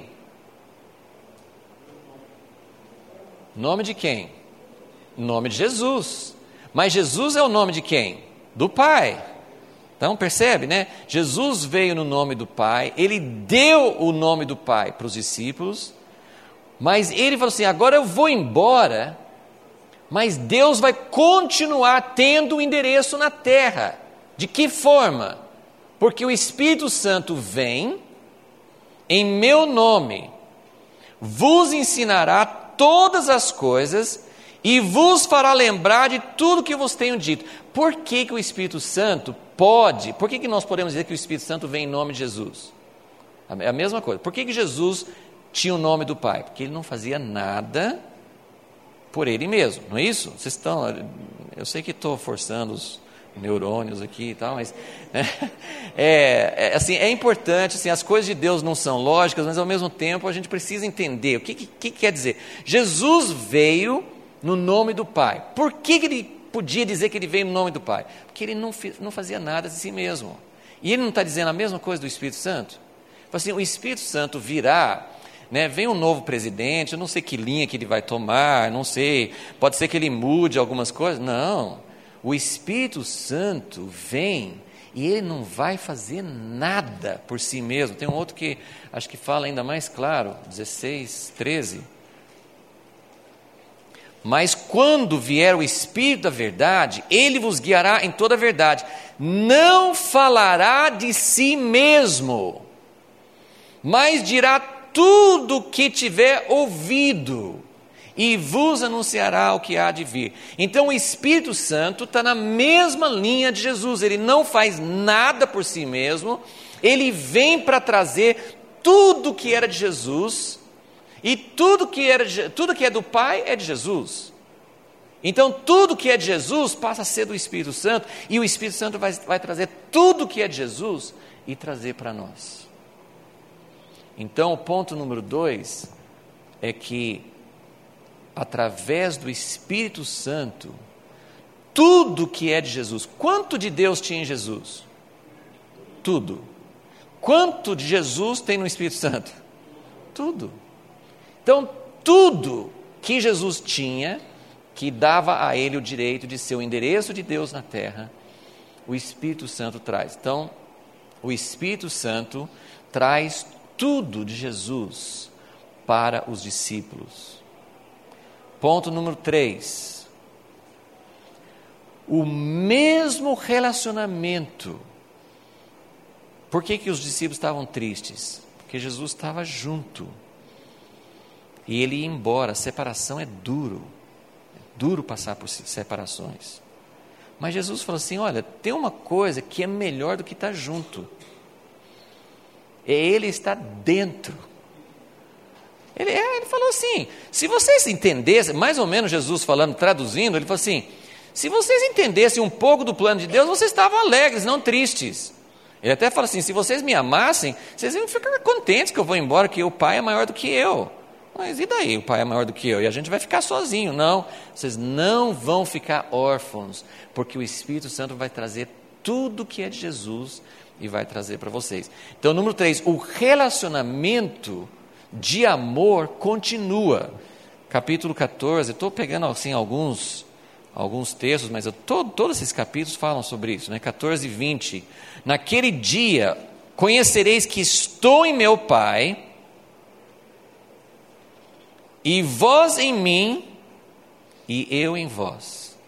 Nome de quem? Nome de Jesus. Mas Jesus é o nome de quem? Do Pai. Então percebe, né? Jesus veio no nome do Pai, ele deu o nome do Pai para os discípulos, mas ele falou assim, agora eu vou embora, mas Deus vai continuar tendo o endereço na terra. De que forma? Porque o Espírito Santo vem em meu nome, vos ensinará todas as coisas e vos fará lembrar de tudo que vos tenho dito. Por que o Espírito Santo pode, por que nós podemos dizer que o Espírito Santo vem em nome de Jesus? É a mesma coisa. Por que Jesus tinha o nome do Pai? Porque ele não fazia nada por ele mesmo, não é isso? Vocês estão, eu sei que estou forçando os neurônios aqui e tal, mas assim, é importante, assim, as coisas de Deus não são lógicas, mas ao mesmo tempo a gente precisa entender o que quer dizer. Jesus veio no nome do Pai. Por que ele podia dizer que ele veio no nome do Pai? Porque ele não fazia nada de si mesmo. E ele não está dizendo a mesma coisa do Espírito Santo? Assim, o Espírito Santo virá, né, vem um novo presidente, eu não sei que linha que ele vai tomar, não sei, pode ser que ele mude algumas coisas. Não, o Espírito Santo vem e ele não vai fazer nada por si mesmo. Tem um outro que acho que fala ainda mais claro, 16, 13. Mas quando vier o Espírito da verdade, ele vos guiará em toda a verdade. Não falará de si mesmo, mas dirá tudo o que tiver ouvido e vos anunciará o que há de vir. Então o Espírito Santo está na mesma linha de Jesus. Ele não faz nada por si mesmo, ele vem para trazer tudo que era de Jesus, e tudo que é do Pai é de Jesus. Então tudo que é de Jesus passa a ser do Espírito Santo, e o Espírito Santo vai trazer tudo que é de Jesus e trazer para nós. Então o ponto número 2 é que através do Espírito Santo, tudo que é de Jesus, quanto de Deus tinha em Jesus? Tudo. Quanto de Jesus tem no Espírito Santo? Tudo. Então, tudo que Jesus tinha, que dava a ele o direito de ser o endereço de Deus na terra, o Espírito Santo traz. Então, o Espírito Santo traz tudo de Jesus para os discípulos. Ponto número 3. O mesmo relacionamento. Por que os discípulos estavam tristes? Porque Jesus estava junto. E ele ia embora. A separação é duro. É duro passar por separações. Mas Jesus falou assim, olha, tem uma coisa que é melhor do que estar junto. É ele estar dentro. Ele falou assim, se vocês entendessem, mais ou menos Jesus falando, traduzindo, ele falou assim, se vocês entendessem um pouco do plano de Deus, vocês estavam alegres, não tristes. Ele até fala assim, se vocês me amassem, vocês iam ficar contentes que eu vou embora, que o Pai é maior do que eu. Mas e daí, o Pai é maior do que eu? E a gente vai ficar sozinho. Não, vocês não vão ficar órfãos, porque o Espírito Santo vai trazer tudo que é de Jesus e vai trazer para vocês. Então, número 3, o relacionamento de amor continua. Capítulo 14, estou pegando assim alguns textos, mas todos esses capítulos falam sobre isso, né? 14 e 20. Naquele dia, conhecereis que estou em meu Pai, e vós em mim, e eu em vós.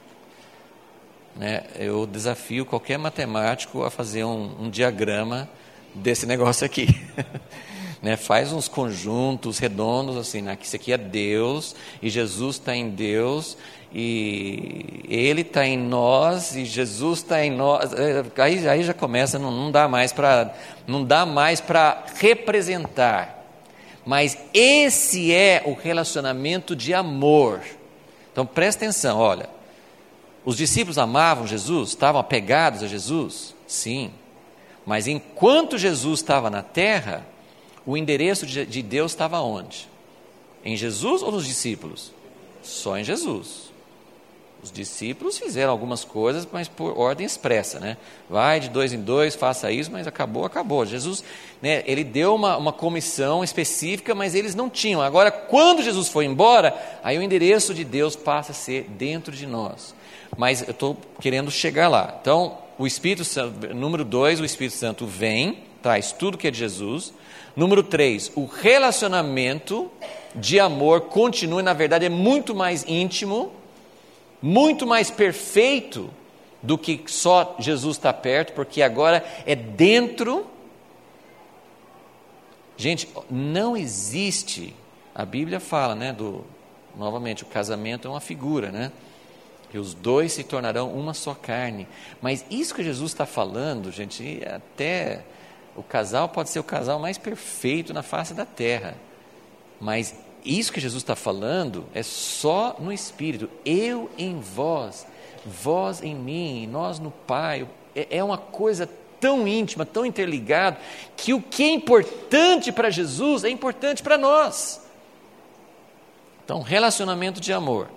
Né? Eu desafio qualquer matemático a fazer um diagrama desse negócio aqui. Né? Faz uns conjuntos redondos, assim, né? Que isso aqui é Deus, e Jesus está em Deus, e Ele está em nós, e Jesus está em nós. Aí já começa, não dá mais para representar. Mas esse é o relacionamento de amor. Então presta atenção, olha. Os discípulos amavam Jesus? Estavam apegados a Jesus? Sim. Mas enquanto Jesus estava na terra, o endereço de Deus estava onde? Em Jesus ou nos discípulos? Só em Jesus. Os discípulos fizeram algumas coisas, mas por ordem expressa, né? Vai de 2 em 2, faça isso, mas acabou. Jesus, né, ele deu uma comissão específica, mas eles não tinham. Agora, quando Jesus foi embora, aí o endereço de Deus passa a ser dentro de nós. Mas eu estou querendo chegar lá. Então, o Espírito Santo, número 2, o Espírito Santo vem, traz tudo que é de Jesus. Número 3, o relacionamento de amor continua, na verdade é muito mais íntimo, muito mais perfeito do que só Jesus está perto, porque agora é dentro. Gente, não existe, a Bíblia fala, né, novamente, o casamento é uma figura, né, que os dois se tornarão uma só carne, mas isso que Jesus está falando, gente, até o casal pode ser o casal mais perfeito na face da terra, mas isso que Jesus está falando é só no Espírito. Eu em vós, vós em mim, nós no Pai. É uma coisa tão íntima, tão interligada, que o que é importante para Jesus é importante para nós. Então, relacionamento de amor.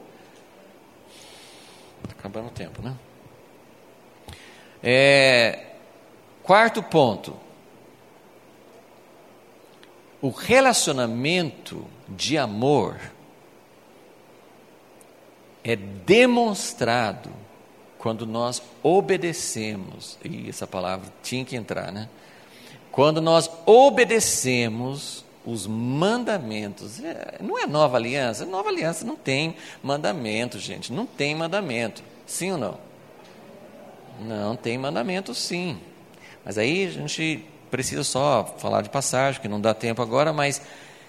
Está acabando o tempo, né? Quarto ponto. O relacionamento de amor é demonstrado quando nós obedecemos, e essa palavra tinha que entrar, né? Quando nós obedecemos os mandamentos. Não é nova aliança? Nova aliança não tem mandamento, gente, não tem mandamento, sim ou não? Não tem mandamento, sim, mas aí a gente precisa só falar de passagem, que não dá tempo agora, mas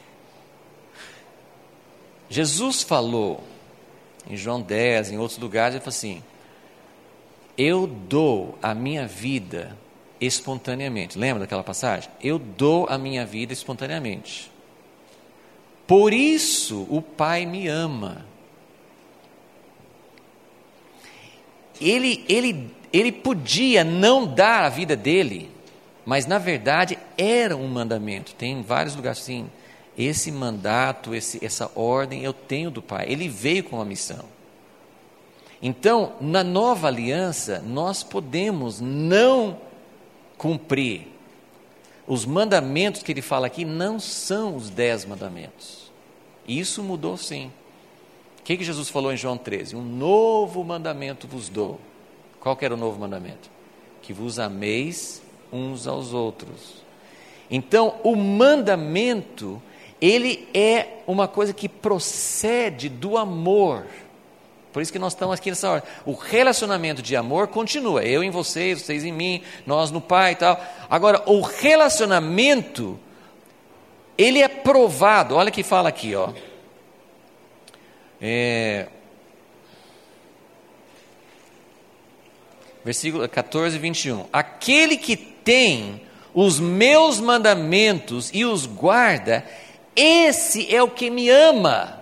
Jesus falou em João 10, em outros lugares, ele falou assim, eu dou a minha vida espontaneamente. Lembra daquela passagem? Eu dou a minha vida espontaneamente. Por isso o Pai me ama. Ele podia não dar a vida dele, mas na verdade era um mandamento. Tem vários lugares assim, esse mandato, essa ordem eu tenho do Pai. Ele veio com a missão. Então, na nova aliança, nós podemos não cumprir. Os mandamentos que ele fala aqui não são os 10 mandamentos. Isso mudou sim. O que Jesus falou em João 13? Um novo mandamento vos dou. Qual que era o novo mandamento? Que vos ameis uns aos outros. Então, o mandamento, ele é uma coisa que procede do amor. Por isso que nós estamos aqui nessa hora. O relacionamento de amor continua. Eu em vocês, vocês em mim, nós no Pai e tal. Agora, o relacionamento, ele é provado. Olha o que fala aqui, ó. Versículo 14, 21. Aquele que tem os meus mandamentos e os guarda, esse é o que me ama.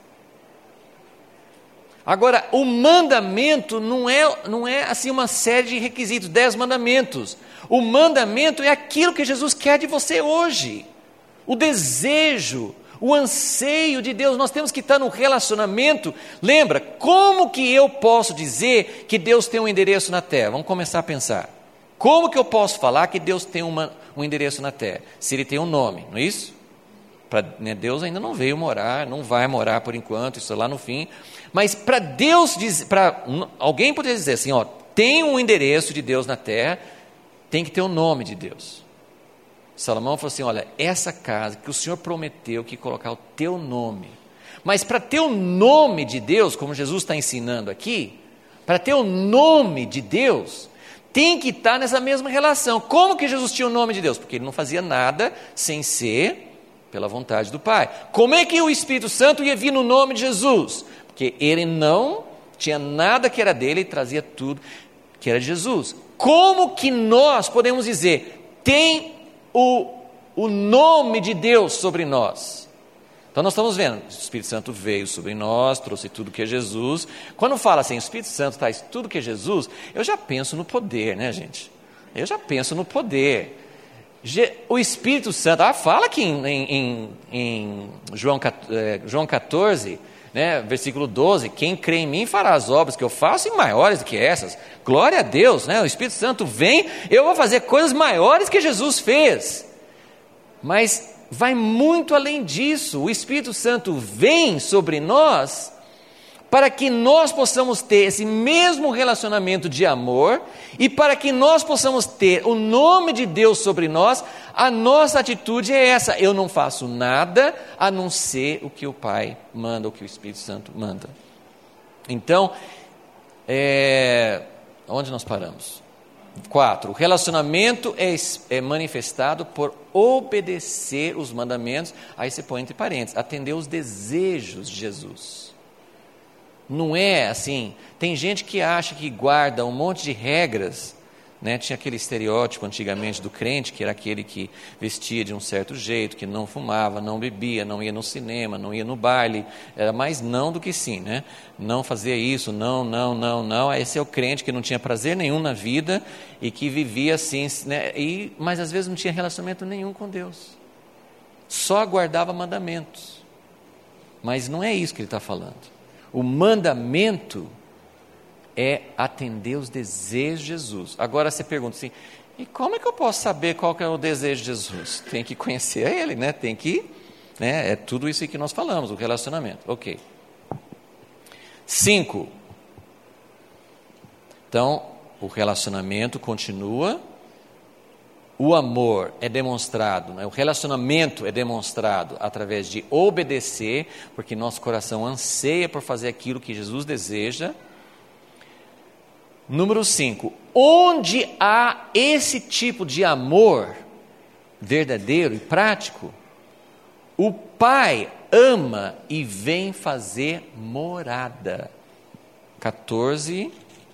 Agora, o mandamento não é assim uma série de requisitos, 10 mandamentos. O mandamento é aquilo que Jesus quer de você hoje. O desejo, o anseio de Deus. Nós temos que estar no relacionamento. Lembra, como que eu posso dizer que Deus tem um endereço na terra? Vamos começar a pensar. Como que eu posso falar que Deus tem um endereço na terra? Se Ele tem um nome, não é isso? Deus ainda não veio morar, não vai morar por enquanto, isso é lá no fim. Mas para Deus, para alguém poder dizer assim, ó, tem um endereço de Deus na terra, tem que ter o nome de Deus. Salomão falou assim, olha, essa casa que o Senhor prometeu que ia colocar o teu nome. Mas para ter o nome de Deus, como Jesus está ensinando aqui, para ter o nome de Deus, tem que estar nessa mesma relação. Como que Jesus tinha o nome de Deus? Porque Ele não fazia nada sem ser pela vontade do Pai. Como é que o Espírito Santo ia vir no nome de Jesus? Porque Ele não tinha nada que era dele e trazia tudo que era de Jesus. Como que nós podemos dizer, tem o nome de Deus sobre nós? Então nós estamos vendo, o Espírito Santo veio sobre nós, trouxe tudo que é Jesus. Quando fala assim, o Espírito Santo traz tudo que é Jesus, eu já penso no poder, né, gente? Eu já penso no poder. O Espírito Santo, fala aqui em João 14, né, versículo 12, quem crê em mim fará as obras que eu faço e maiores do que essas. Glória a Deus, né? O Espírito Santo vem, eu vou fazer coisas maiores que Jesus fez. Mas vai muito além disso. O Espírito Santo vem sobre nós para que nós possamos ter esse mesmo relacionamento de amor e para que nós possamos ter o nome de Deus sobre nós. A nossa atitude é essa: eu não faço nada a não ser o que o Pai manda, o que o Espírito Santo manda. Então, onde nós paramos? 4, o relacionamento é manifestado por obedecer os mandamentos. Aí você põe entre parênteses, atender os desejos de Jesus. Não é assim, tem gente que acha que guarda um monte de regras, né? Tinha aquele estereótipo antigamente do crente, que era aquele que vestia de um certo jeito, que não fumava, não bebia, não ia no cinema, não ia no baile, era mais não do que sim, né? Não fazia isso, não, esse é o crente que não tinha prazer nenhum na vida e que vivia assim, né? Mas às vezes não tinha relacionamento nenhum com Deus, só guardava mandamentos. Mas não é isso que ele está falando. O mandamento é atender os desejos de Jesus. Agora você pergunta assim, e como é que eu posso saber qual que é o desejo de Jesus? Tem que conhecer Ele, né? Tem que, né? É tudo isso aí que nós falamos, o relacionamento. Ok. 5. Então, o relacionamento continua. O amor é demonstrado, né? O relacionamento é demonstrado através de obedecer, porque nosso coração anseia por fazer aquilo que Jesus deseja. Número 5, onde há esse tipo de amor verdadeiro e prático, o Pai ama e vem fazer morada. 14,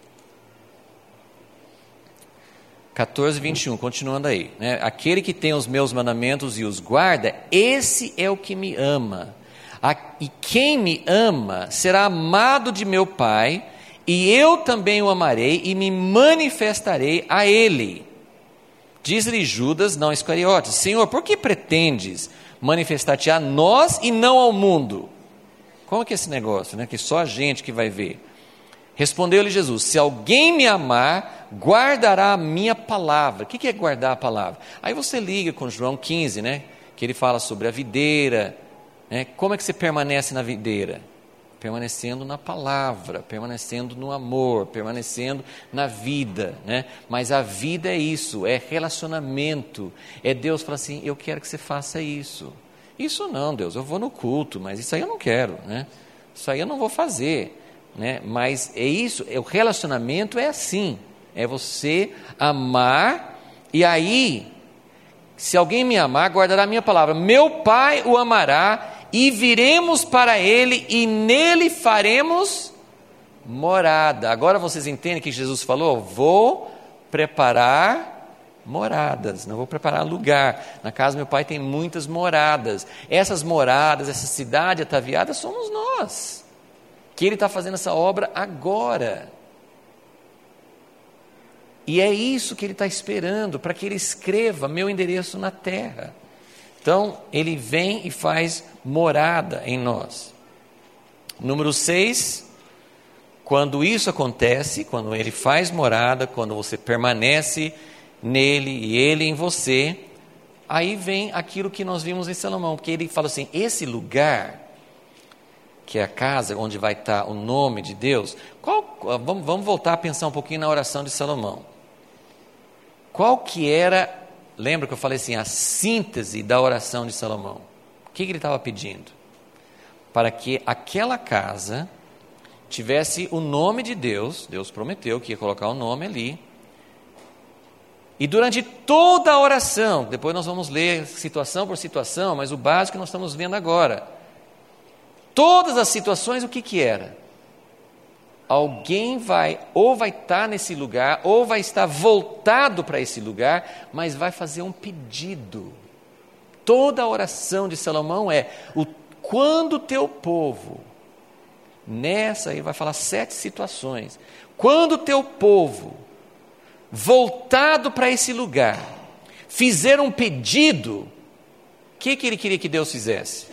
21, continuando aí, né? Aquele que tem os meus mandamentos e os guarda, esse é o que me ama. E quem me ama será amado de meu Pai, e eu também o amarei e me manifestarei a ele. Diz-lhe Judas, não Iscariotes, Senhor, por que pretendes manifestar-te a nós e não ao mundo? Como é que é esse negócio, né? Que só a gente que vai ver. Respondeu-lhe Jesus, se alguém me amar, guardará a minha palavra. O que é guardar a palavra? Aí você liga com João 15, né? Que ele fala sobre a videira, né? Como é que você permanece na videira? Permanecendo na palavra, permanecendo no amor, permanecendo na vida, né? Mas a vida é isso, é relacionamento, é Deus falar assim, eu quero que você faça isso. Isso não, Deus, eu vou no culto, mas isso aí eu não quero, né? Isso aí eu não vou fazer, né? Mas é isso, o relacionamento é assim, é você amar, e aí, se alguém me amar, guardará a minha palavra, meu Pai o amará, e viremos para ele, e nele faremos morada. Agora vocês entendem que Jesus falou? Vou preparar moradas, não vou preparar lugar. Na casa do meu Pai tem muitas moradas. Essas moradas, essa cidade ataviada, somos nós. Que Ele está fazendo essa obra agora. E é isso que Ele está esperando, para que Ele escreva meu endereço na terra. Então, Ele vem e faz morada em nós. Número 6, quando isso acontece, quando Ele faz morada, quando você permanece nele e Ele em você, aí vem aquilo que nós vimos em Salomão, porque ele fala assim, esse lugar, que é a casa onde vai estar o nome de Deus, vamos voltar a pensar um pouquinho na oração de Salomão. Qual que era... Lembra que eu falei assim, a síntese da oração de Salomão? O que ele estava pedindo? Para que aquela casa tivesse o nome de Deus, Deus prometeu que ia colocar o nome ali, e durante toda a oração, depois nós vamos ler situação por situação, mas o básico nós estamos vendo agora, todas as situações, o que era? Alguém vai estar nesse lugar, ou vai estar voltado para esse lugar, mas vai fazer um pedido. Toda a oração de Salomão é, quando o teu povo, nessa aí vai falar 7 situações, quando o teu povo, voltado para esse lugar, fizer um pedido, o que ele queria que Deus fizesse?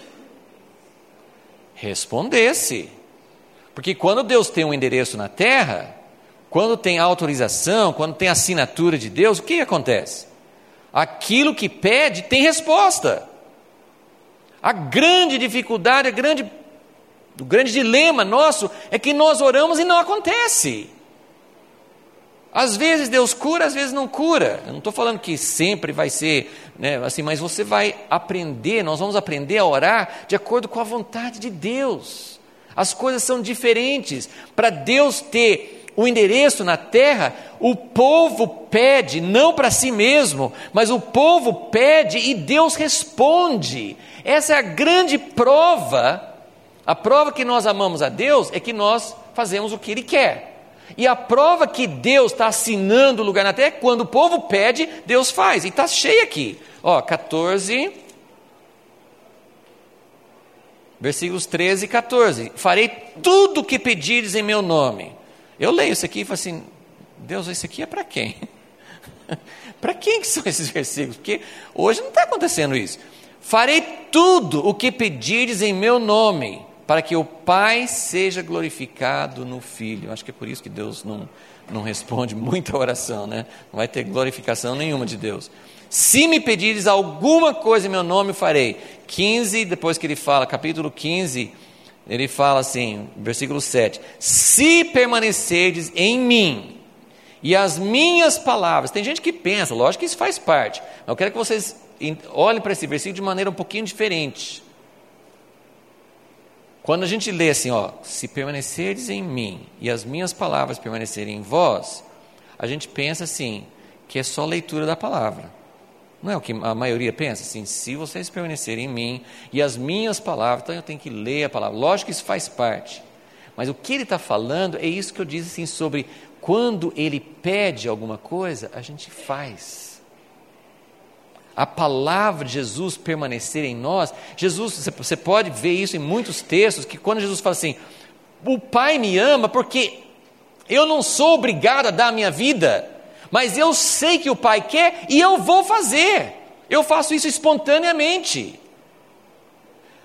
Respondesse. Porque quando Deus tem um endereço na terra, quando tem autorização, quando tem assinatura de Deus, o que acontece? Aquilo que pede tem resposta. A grande dificuldade, o grande dilema nosso é que nós oramos e não acontece. Às vezes Deus cura, às vezes não cura. Eu não estou falando que sempre vai ser, né, assim, mas você vai aprender, nós vamos aprender a orar de acordo com a vontade de Deus. As coisas são diferentes. Para Deus ter o endereço na terra, o povo pede, não para si mesmo, mas o povo pede e Deus responde. Essa é a grande prova. A prova que nós amamos a Deus é que nós fazemos o que Ele quer. E a prova que Deus está assinando o lugar na terra é quando o povo pede, Deus faz. E está cheio aqui. 14... Versículos 13 e 14. Farei tudo o que pedires em meu nome. Eu leio isso aqui e falo assim, Deus, isso aqui é para quem? Para quem que são esses versículos? Porque hoje não está acontecendo isso. Farei tudo o que pedires em meu nome, para que o Pai seja glorificado no Filho. Eu acho que é por isso que Deus não responde muita oração, né? Não vai ter glorificação nenhuma de Deus. Se me pedires alguma coisa em meu nome, eu farei. 15, depois que ele fala, capítulo 15, ele fala assim, versículo 7. Se permanecerdes em mim, e as minhas palavras, tem gente que pensa, lógico que isso faz parte, mas eu quero que vocês olhem para esse versículo de maneira um pouquinho diferente. Quando a gente lê assim, se permanecerdes em mim, e as minhas palavras permanecerem em vós, a gente pensa assim, que é só leitura da palavra. Não é o que a maioria pensa? Assim, se vocês permanecerem em mim e as minhas palavras, então eu tenho que ler a palavra. Lógico que isso faz parte. Mas o que ele está falando é isso que eu disse assim, sobre quando ele pede alguma coisa, a gente faz. A palavra de Jesus permanecer em nós, Jesus, você pode ver isso em muitos textos, que quando Jesus fala assim, o Pai me ama porque eu não sou obrigado a dar a minha vida, mas eu sei que o Pai quer e eu vou fazer. Eu faço isso espontaneamente.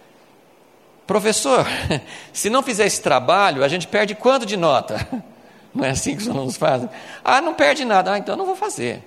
Professor, se não fizer esse trabalho, a gente perde quanto de nota? Não é assim que os alunos fazem? Ah, não perde nada. Ah, então eu não vou fazer.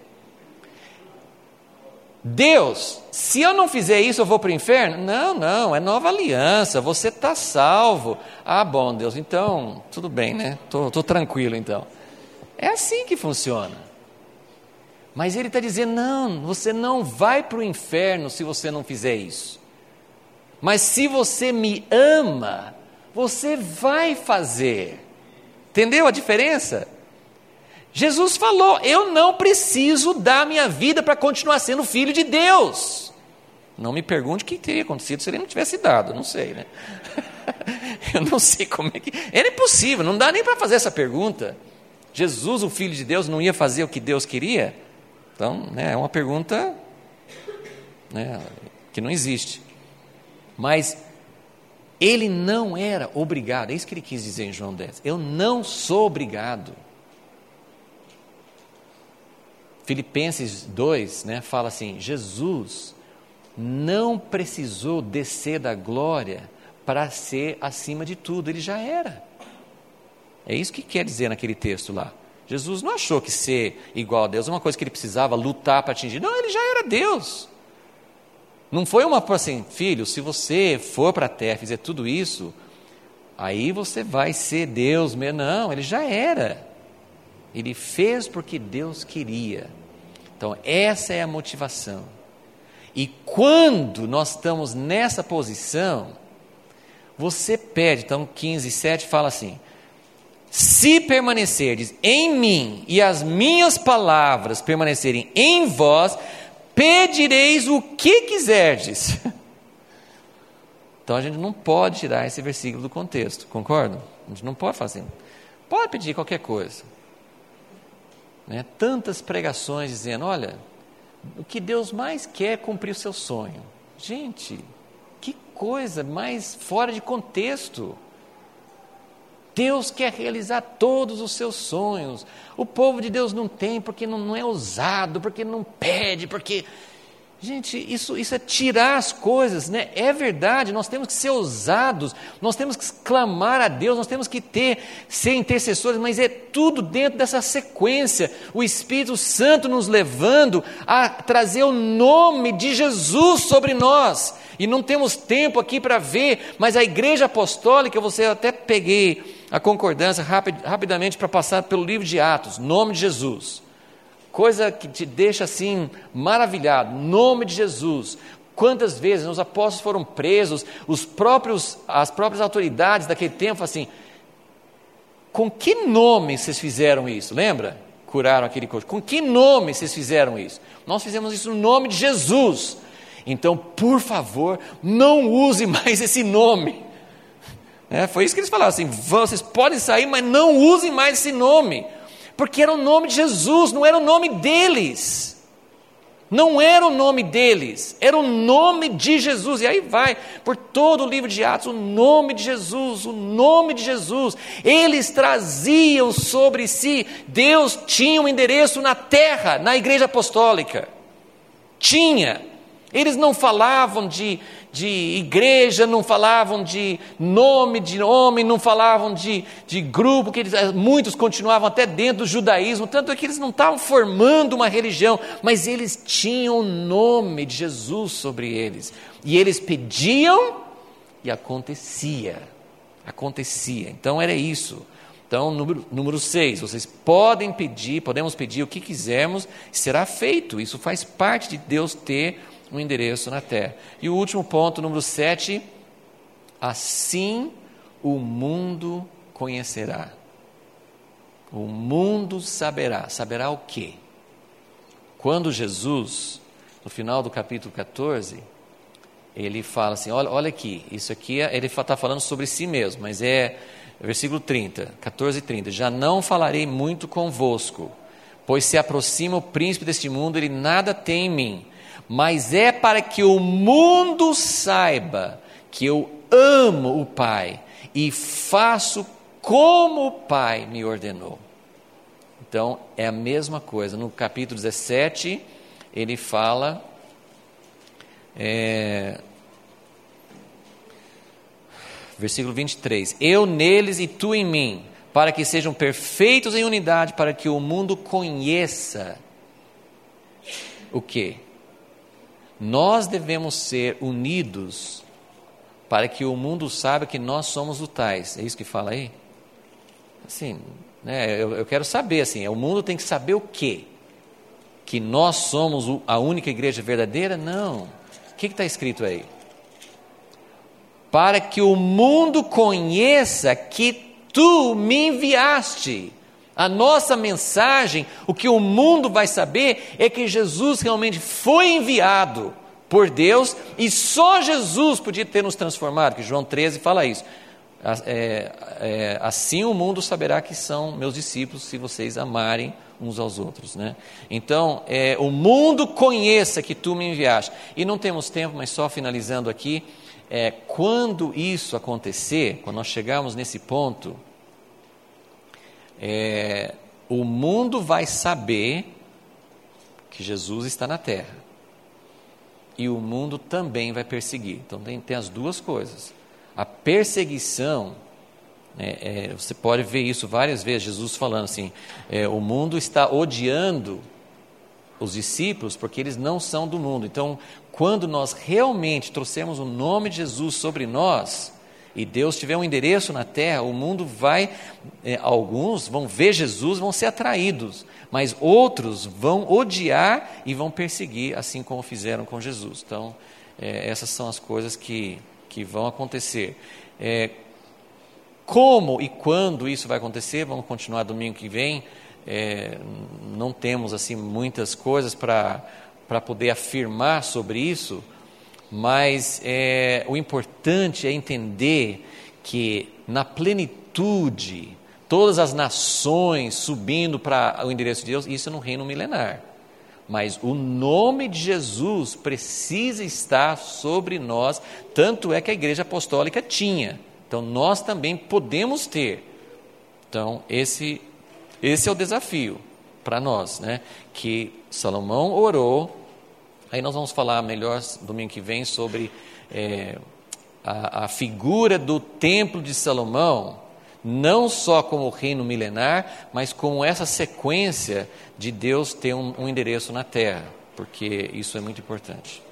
Deus, se eu não fizer isso, eu vou para o inferno? Não, é nova aliança, você está salvo. Ah, bom, Deus, então, tudo bem, né? Estou tranquilo, então. É assim que funciona. Mas ele está dizendo, não, você não vai para o inferno se você não fizer isso. Mas se você me ama, você vai fazer. Entendeu a diferença? Jesus falou, eu não preciso dar minha vida para continuar sendo filho de Deus. Não me pergunte o que teria acontecido se ele não tivesse dado, não sei, né? Eu não sei como é que... Era impossível, não dá nem para fazer essa pergunta. Jesus, o Filho de Deus, não ia fazer o que Deus queria? Então, né, é uma pergunta, né, que não existe. Mas ele não era obrigado, é isso que ele quis dizer em João 10. Eu não sou obrigado. Filipenses 2, né, fala assim, Jesus não precisou descer da glória para ser acima de tudo, ele já era. É isso que quer dizer naquele texto lá. Jesus não achou que ser igual a Deus é uma coisa que ele precisava lutar para atingir. Não, ele já era Deus. Não foi uma coisa assim, filho, se você for para a terra e fizer tudo isso, aí você vai ser Deus mesmo. Não, ele já era. Ele fez porque Deus queria. Então, essa é a motivação. E quando nós estamos nessa posição, você pede. Então, 15:7 fala assim, se permanecerdes em mim e as minhas palavras permanecerem em vós, pedireis o que quiserdes. Então a gente não pode tirar esse versículo do contexto, concorda? A gente não pode fazer. Pode pedir qualquer coisa. Né? Tantas pregações dizendo, olha, o que Deus mais quer é cumprir o seu sonho. Gente, que coisa mais fora de contexto. Deus quer realizar todos os seus sonhos. O povo de Deus não tem, porque não é ousado, porque não pede, porque... Gente, isso é tirar as coisas, né? É verdade, nós temos que ser ousados, nós temos que clamar a Deus, nós temos que ser intercessores, mas é tudo dentro dessa sequência. O Espírito Santo nos levando a trazer o nome de Jesus sobre nós. E não temos tempo aqui para ver, mas a igreja apostólica, você até peguei a concordância rapidamente para passar pelo livro de Atos, nome de Jesus. Coisa que te deixa assim maravilhado, nome de Jesus. Quantas vezes os apóstolos foram presos, as próprias autoridades daquele tempo assim, com que nome vocês fizeram isso? Lembra? Curaram aquele corpo. Com que nome vocês fizeram isso? Nós fizemos isso no nome de Jesus. Então, por favor, não use mais esse nome. Foi isso que eles falaram assim, vocês podem sair, mas não usem mais esse nome. Porque era o nome de Jesus, não era o nome deles. Não era o nome deles, era o nome de Jesus. E aí vai, por todo o livro de Atos, o nome de Jesus, o nome de Jesus. Eles traziam sobre si, Deus tinha um endereço na terra, na igreja apostólica. Tinha. Eles não falavam de igreja, não falavam de nome de homem, não falavam de grupo, que muitos continuavam até dentro do judaísmo, tanto é que eles não estavam formando uma religião, mas eles tinham o nome de Jesus sobre eles, e eles pediam e acontecia, então era isso. Então, número 6, vocês podemos pedir o que quisermos, será feito, isso faz parte de Deus ter um endereço na terra. E o último ponto, número 7, assim o mundo conhecerá. O mundo saberá o quê? Quando Jesus, no final do capítulo 14, ele fala assim, olha aqui, isso aqui, ele está falando sobre si mesmo, mas é versículo 30, 14:30, já não falarei muito convosco, pois se aproxima o príncipe deste mundo, ele nada tem em mim, mas é para que o mundo saiba que eu amo o Pai e faço como o Pai me ordenou. Então, é a mesma coisa. No capítulo 17, ele fala, versículo 23, eu neles e tu em mim, para que sejam perfeitos em unidade, para que o mundo conheça o quê? Nós devemos ser unidos para que o mundo saiba que nós somos o tais. É isso que fala aí? Assim, né, eu quero saber, assim, o mundo tem que saber o quê? Que nós somos a única igreja verdadeira? Não. O que está escrito aí? Para que o mundo conheça que tu me enviaste. A nossa mensagem, o que o mundo vai saber é que Jesus realmente foi enviado por Deus e só Jesus podia ter nos transformado, que João 13 fala isso. Assim o mundo saberá que são meus discípulos se vocês amarem uns aos outros, né? Então, o mundo conheça que tu me enviaste. E não temos tempo, mas só finalizando aqui, quando isso acontecer, quando nós chegarmos nesse ponto, o mundo vai saber que Jesus está na terra. E o mundo também vai perseguir. Então tem as duas coisas. A perseguição, você pode ver isso várias vezes, Jesus falando assim, o mundo está odiando os discípulos porque eles não são do mundo. Então, quando nós realmente trouxermos o nome de Jesus sobre nós, e Deus tiver um endereço na terra, o mundo vai, alguns vão ver Jesus, vão ser atraídos, mas outros vão odiar e vão perseguir, assim como fizeram com Jesus. Então, essas são as coisas que vão acontecer. Como e quando isso vai acontecer, vamos continuar domingo que vem. Não temos assim muitas coisas para poder afirmar sobre isso, mas o importante é entender que na plenitude, todas as nações subindo para o endereço de Deus, isso é no reino milenar. Mas o nome de Jesus precisa estar sobre nós, tanto é que a igreja apostólica tinha. Então nós também podemos ter. Então esse é o desafio para nós, né? Que Salomão orou. Aí nós vamos falar melhor domingo que vem sobre a figura do templo de Salomão, não só como o reino milenar, mas como essa sequência de Deus ter um endereço na terra, porque isso é muito importante.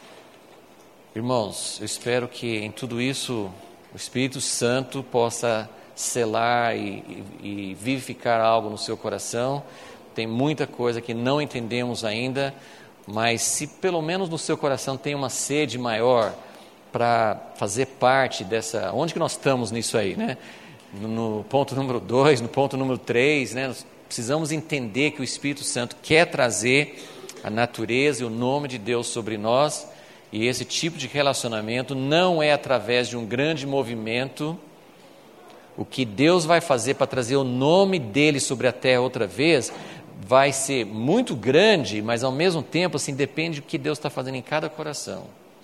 Irmãos, eu espero que em tudo isso o Espírito Santo possa selar e vivificar algo no seu coração. Tem muita coisa que não entendemos ainda, mas se pelo menos no seu coração tem uma sede maior para fazer parte dessa... Onde que nós estamos nisso aí, né? No ponto número 2, no ponto número 3, né? Nós precisamos entender que o Espírito Santo quer trazer a natureza e o nome de Deus sobre nós, e esse tipo de relacionamento não é através de um grande movimento. O que Deus vai fazer para trazer o nome dele sobre a terra outra vez vai ser muito grande, mas ao mesmo tempo assim, depende do que Deus está fazendo em cada coração.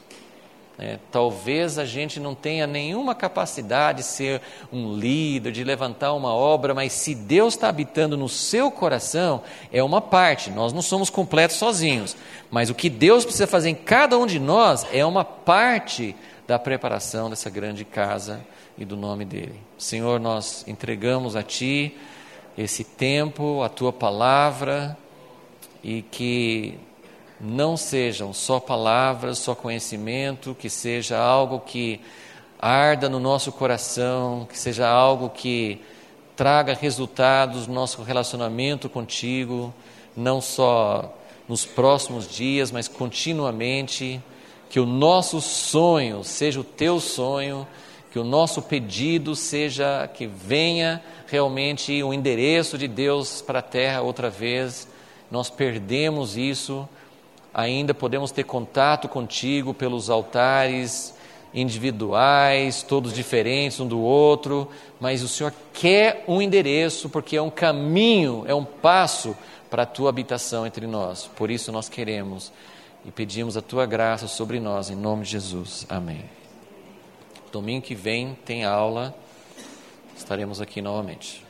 Talvez a gente não tenha nenhuma capacidade de ser um líder, de levantar uma obra, mas se Deus está habitando no seu coração, é uma parte. Nós não somos completos sozinhos, mas o que Deus precisa fazer em cada um de nós é uma parte da preparação dessa grande casa e do nome dele. Senhor, nós entregamos a Ti esse tempo, a Tua palavra, e que não sejam só palavras, só conhecimento, que seja algo que arda no nosso coração, que seja algo que traga resultados no nosso relacionamento contigo, não só nos próximos dias, mas continuamente, que o nosso sonho seja o Teu sonho, que o nosso pedido seja que venha realmente o endereço de Deus para a terra outra vez. Nós perdemos isso, ainda podemos ter contato contigo pelos altares individuais, todos diferentes um do outro, mas o Senhor quer um endereço, porque é um caminho, é um passo para a Tua habitação entre nós. Por isso nós queremos e pedimos a Tua graça sobre nós, em nome de Jesus. Amém. Domingo que vem tem aula, estaremos aqui novamente.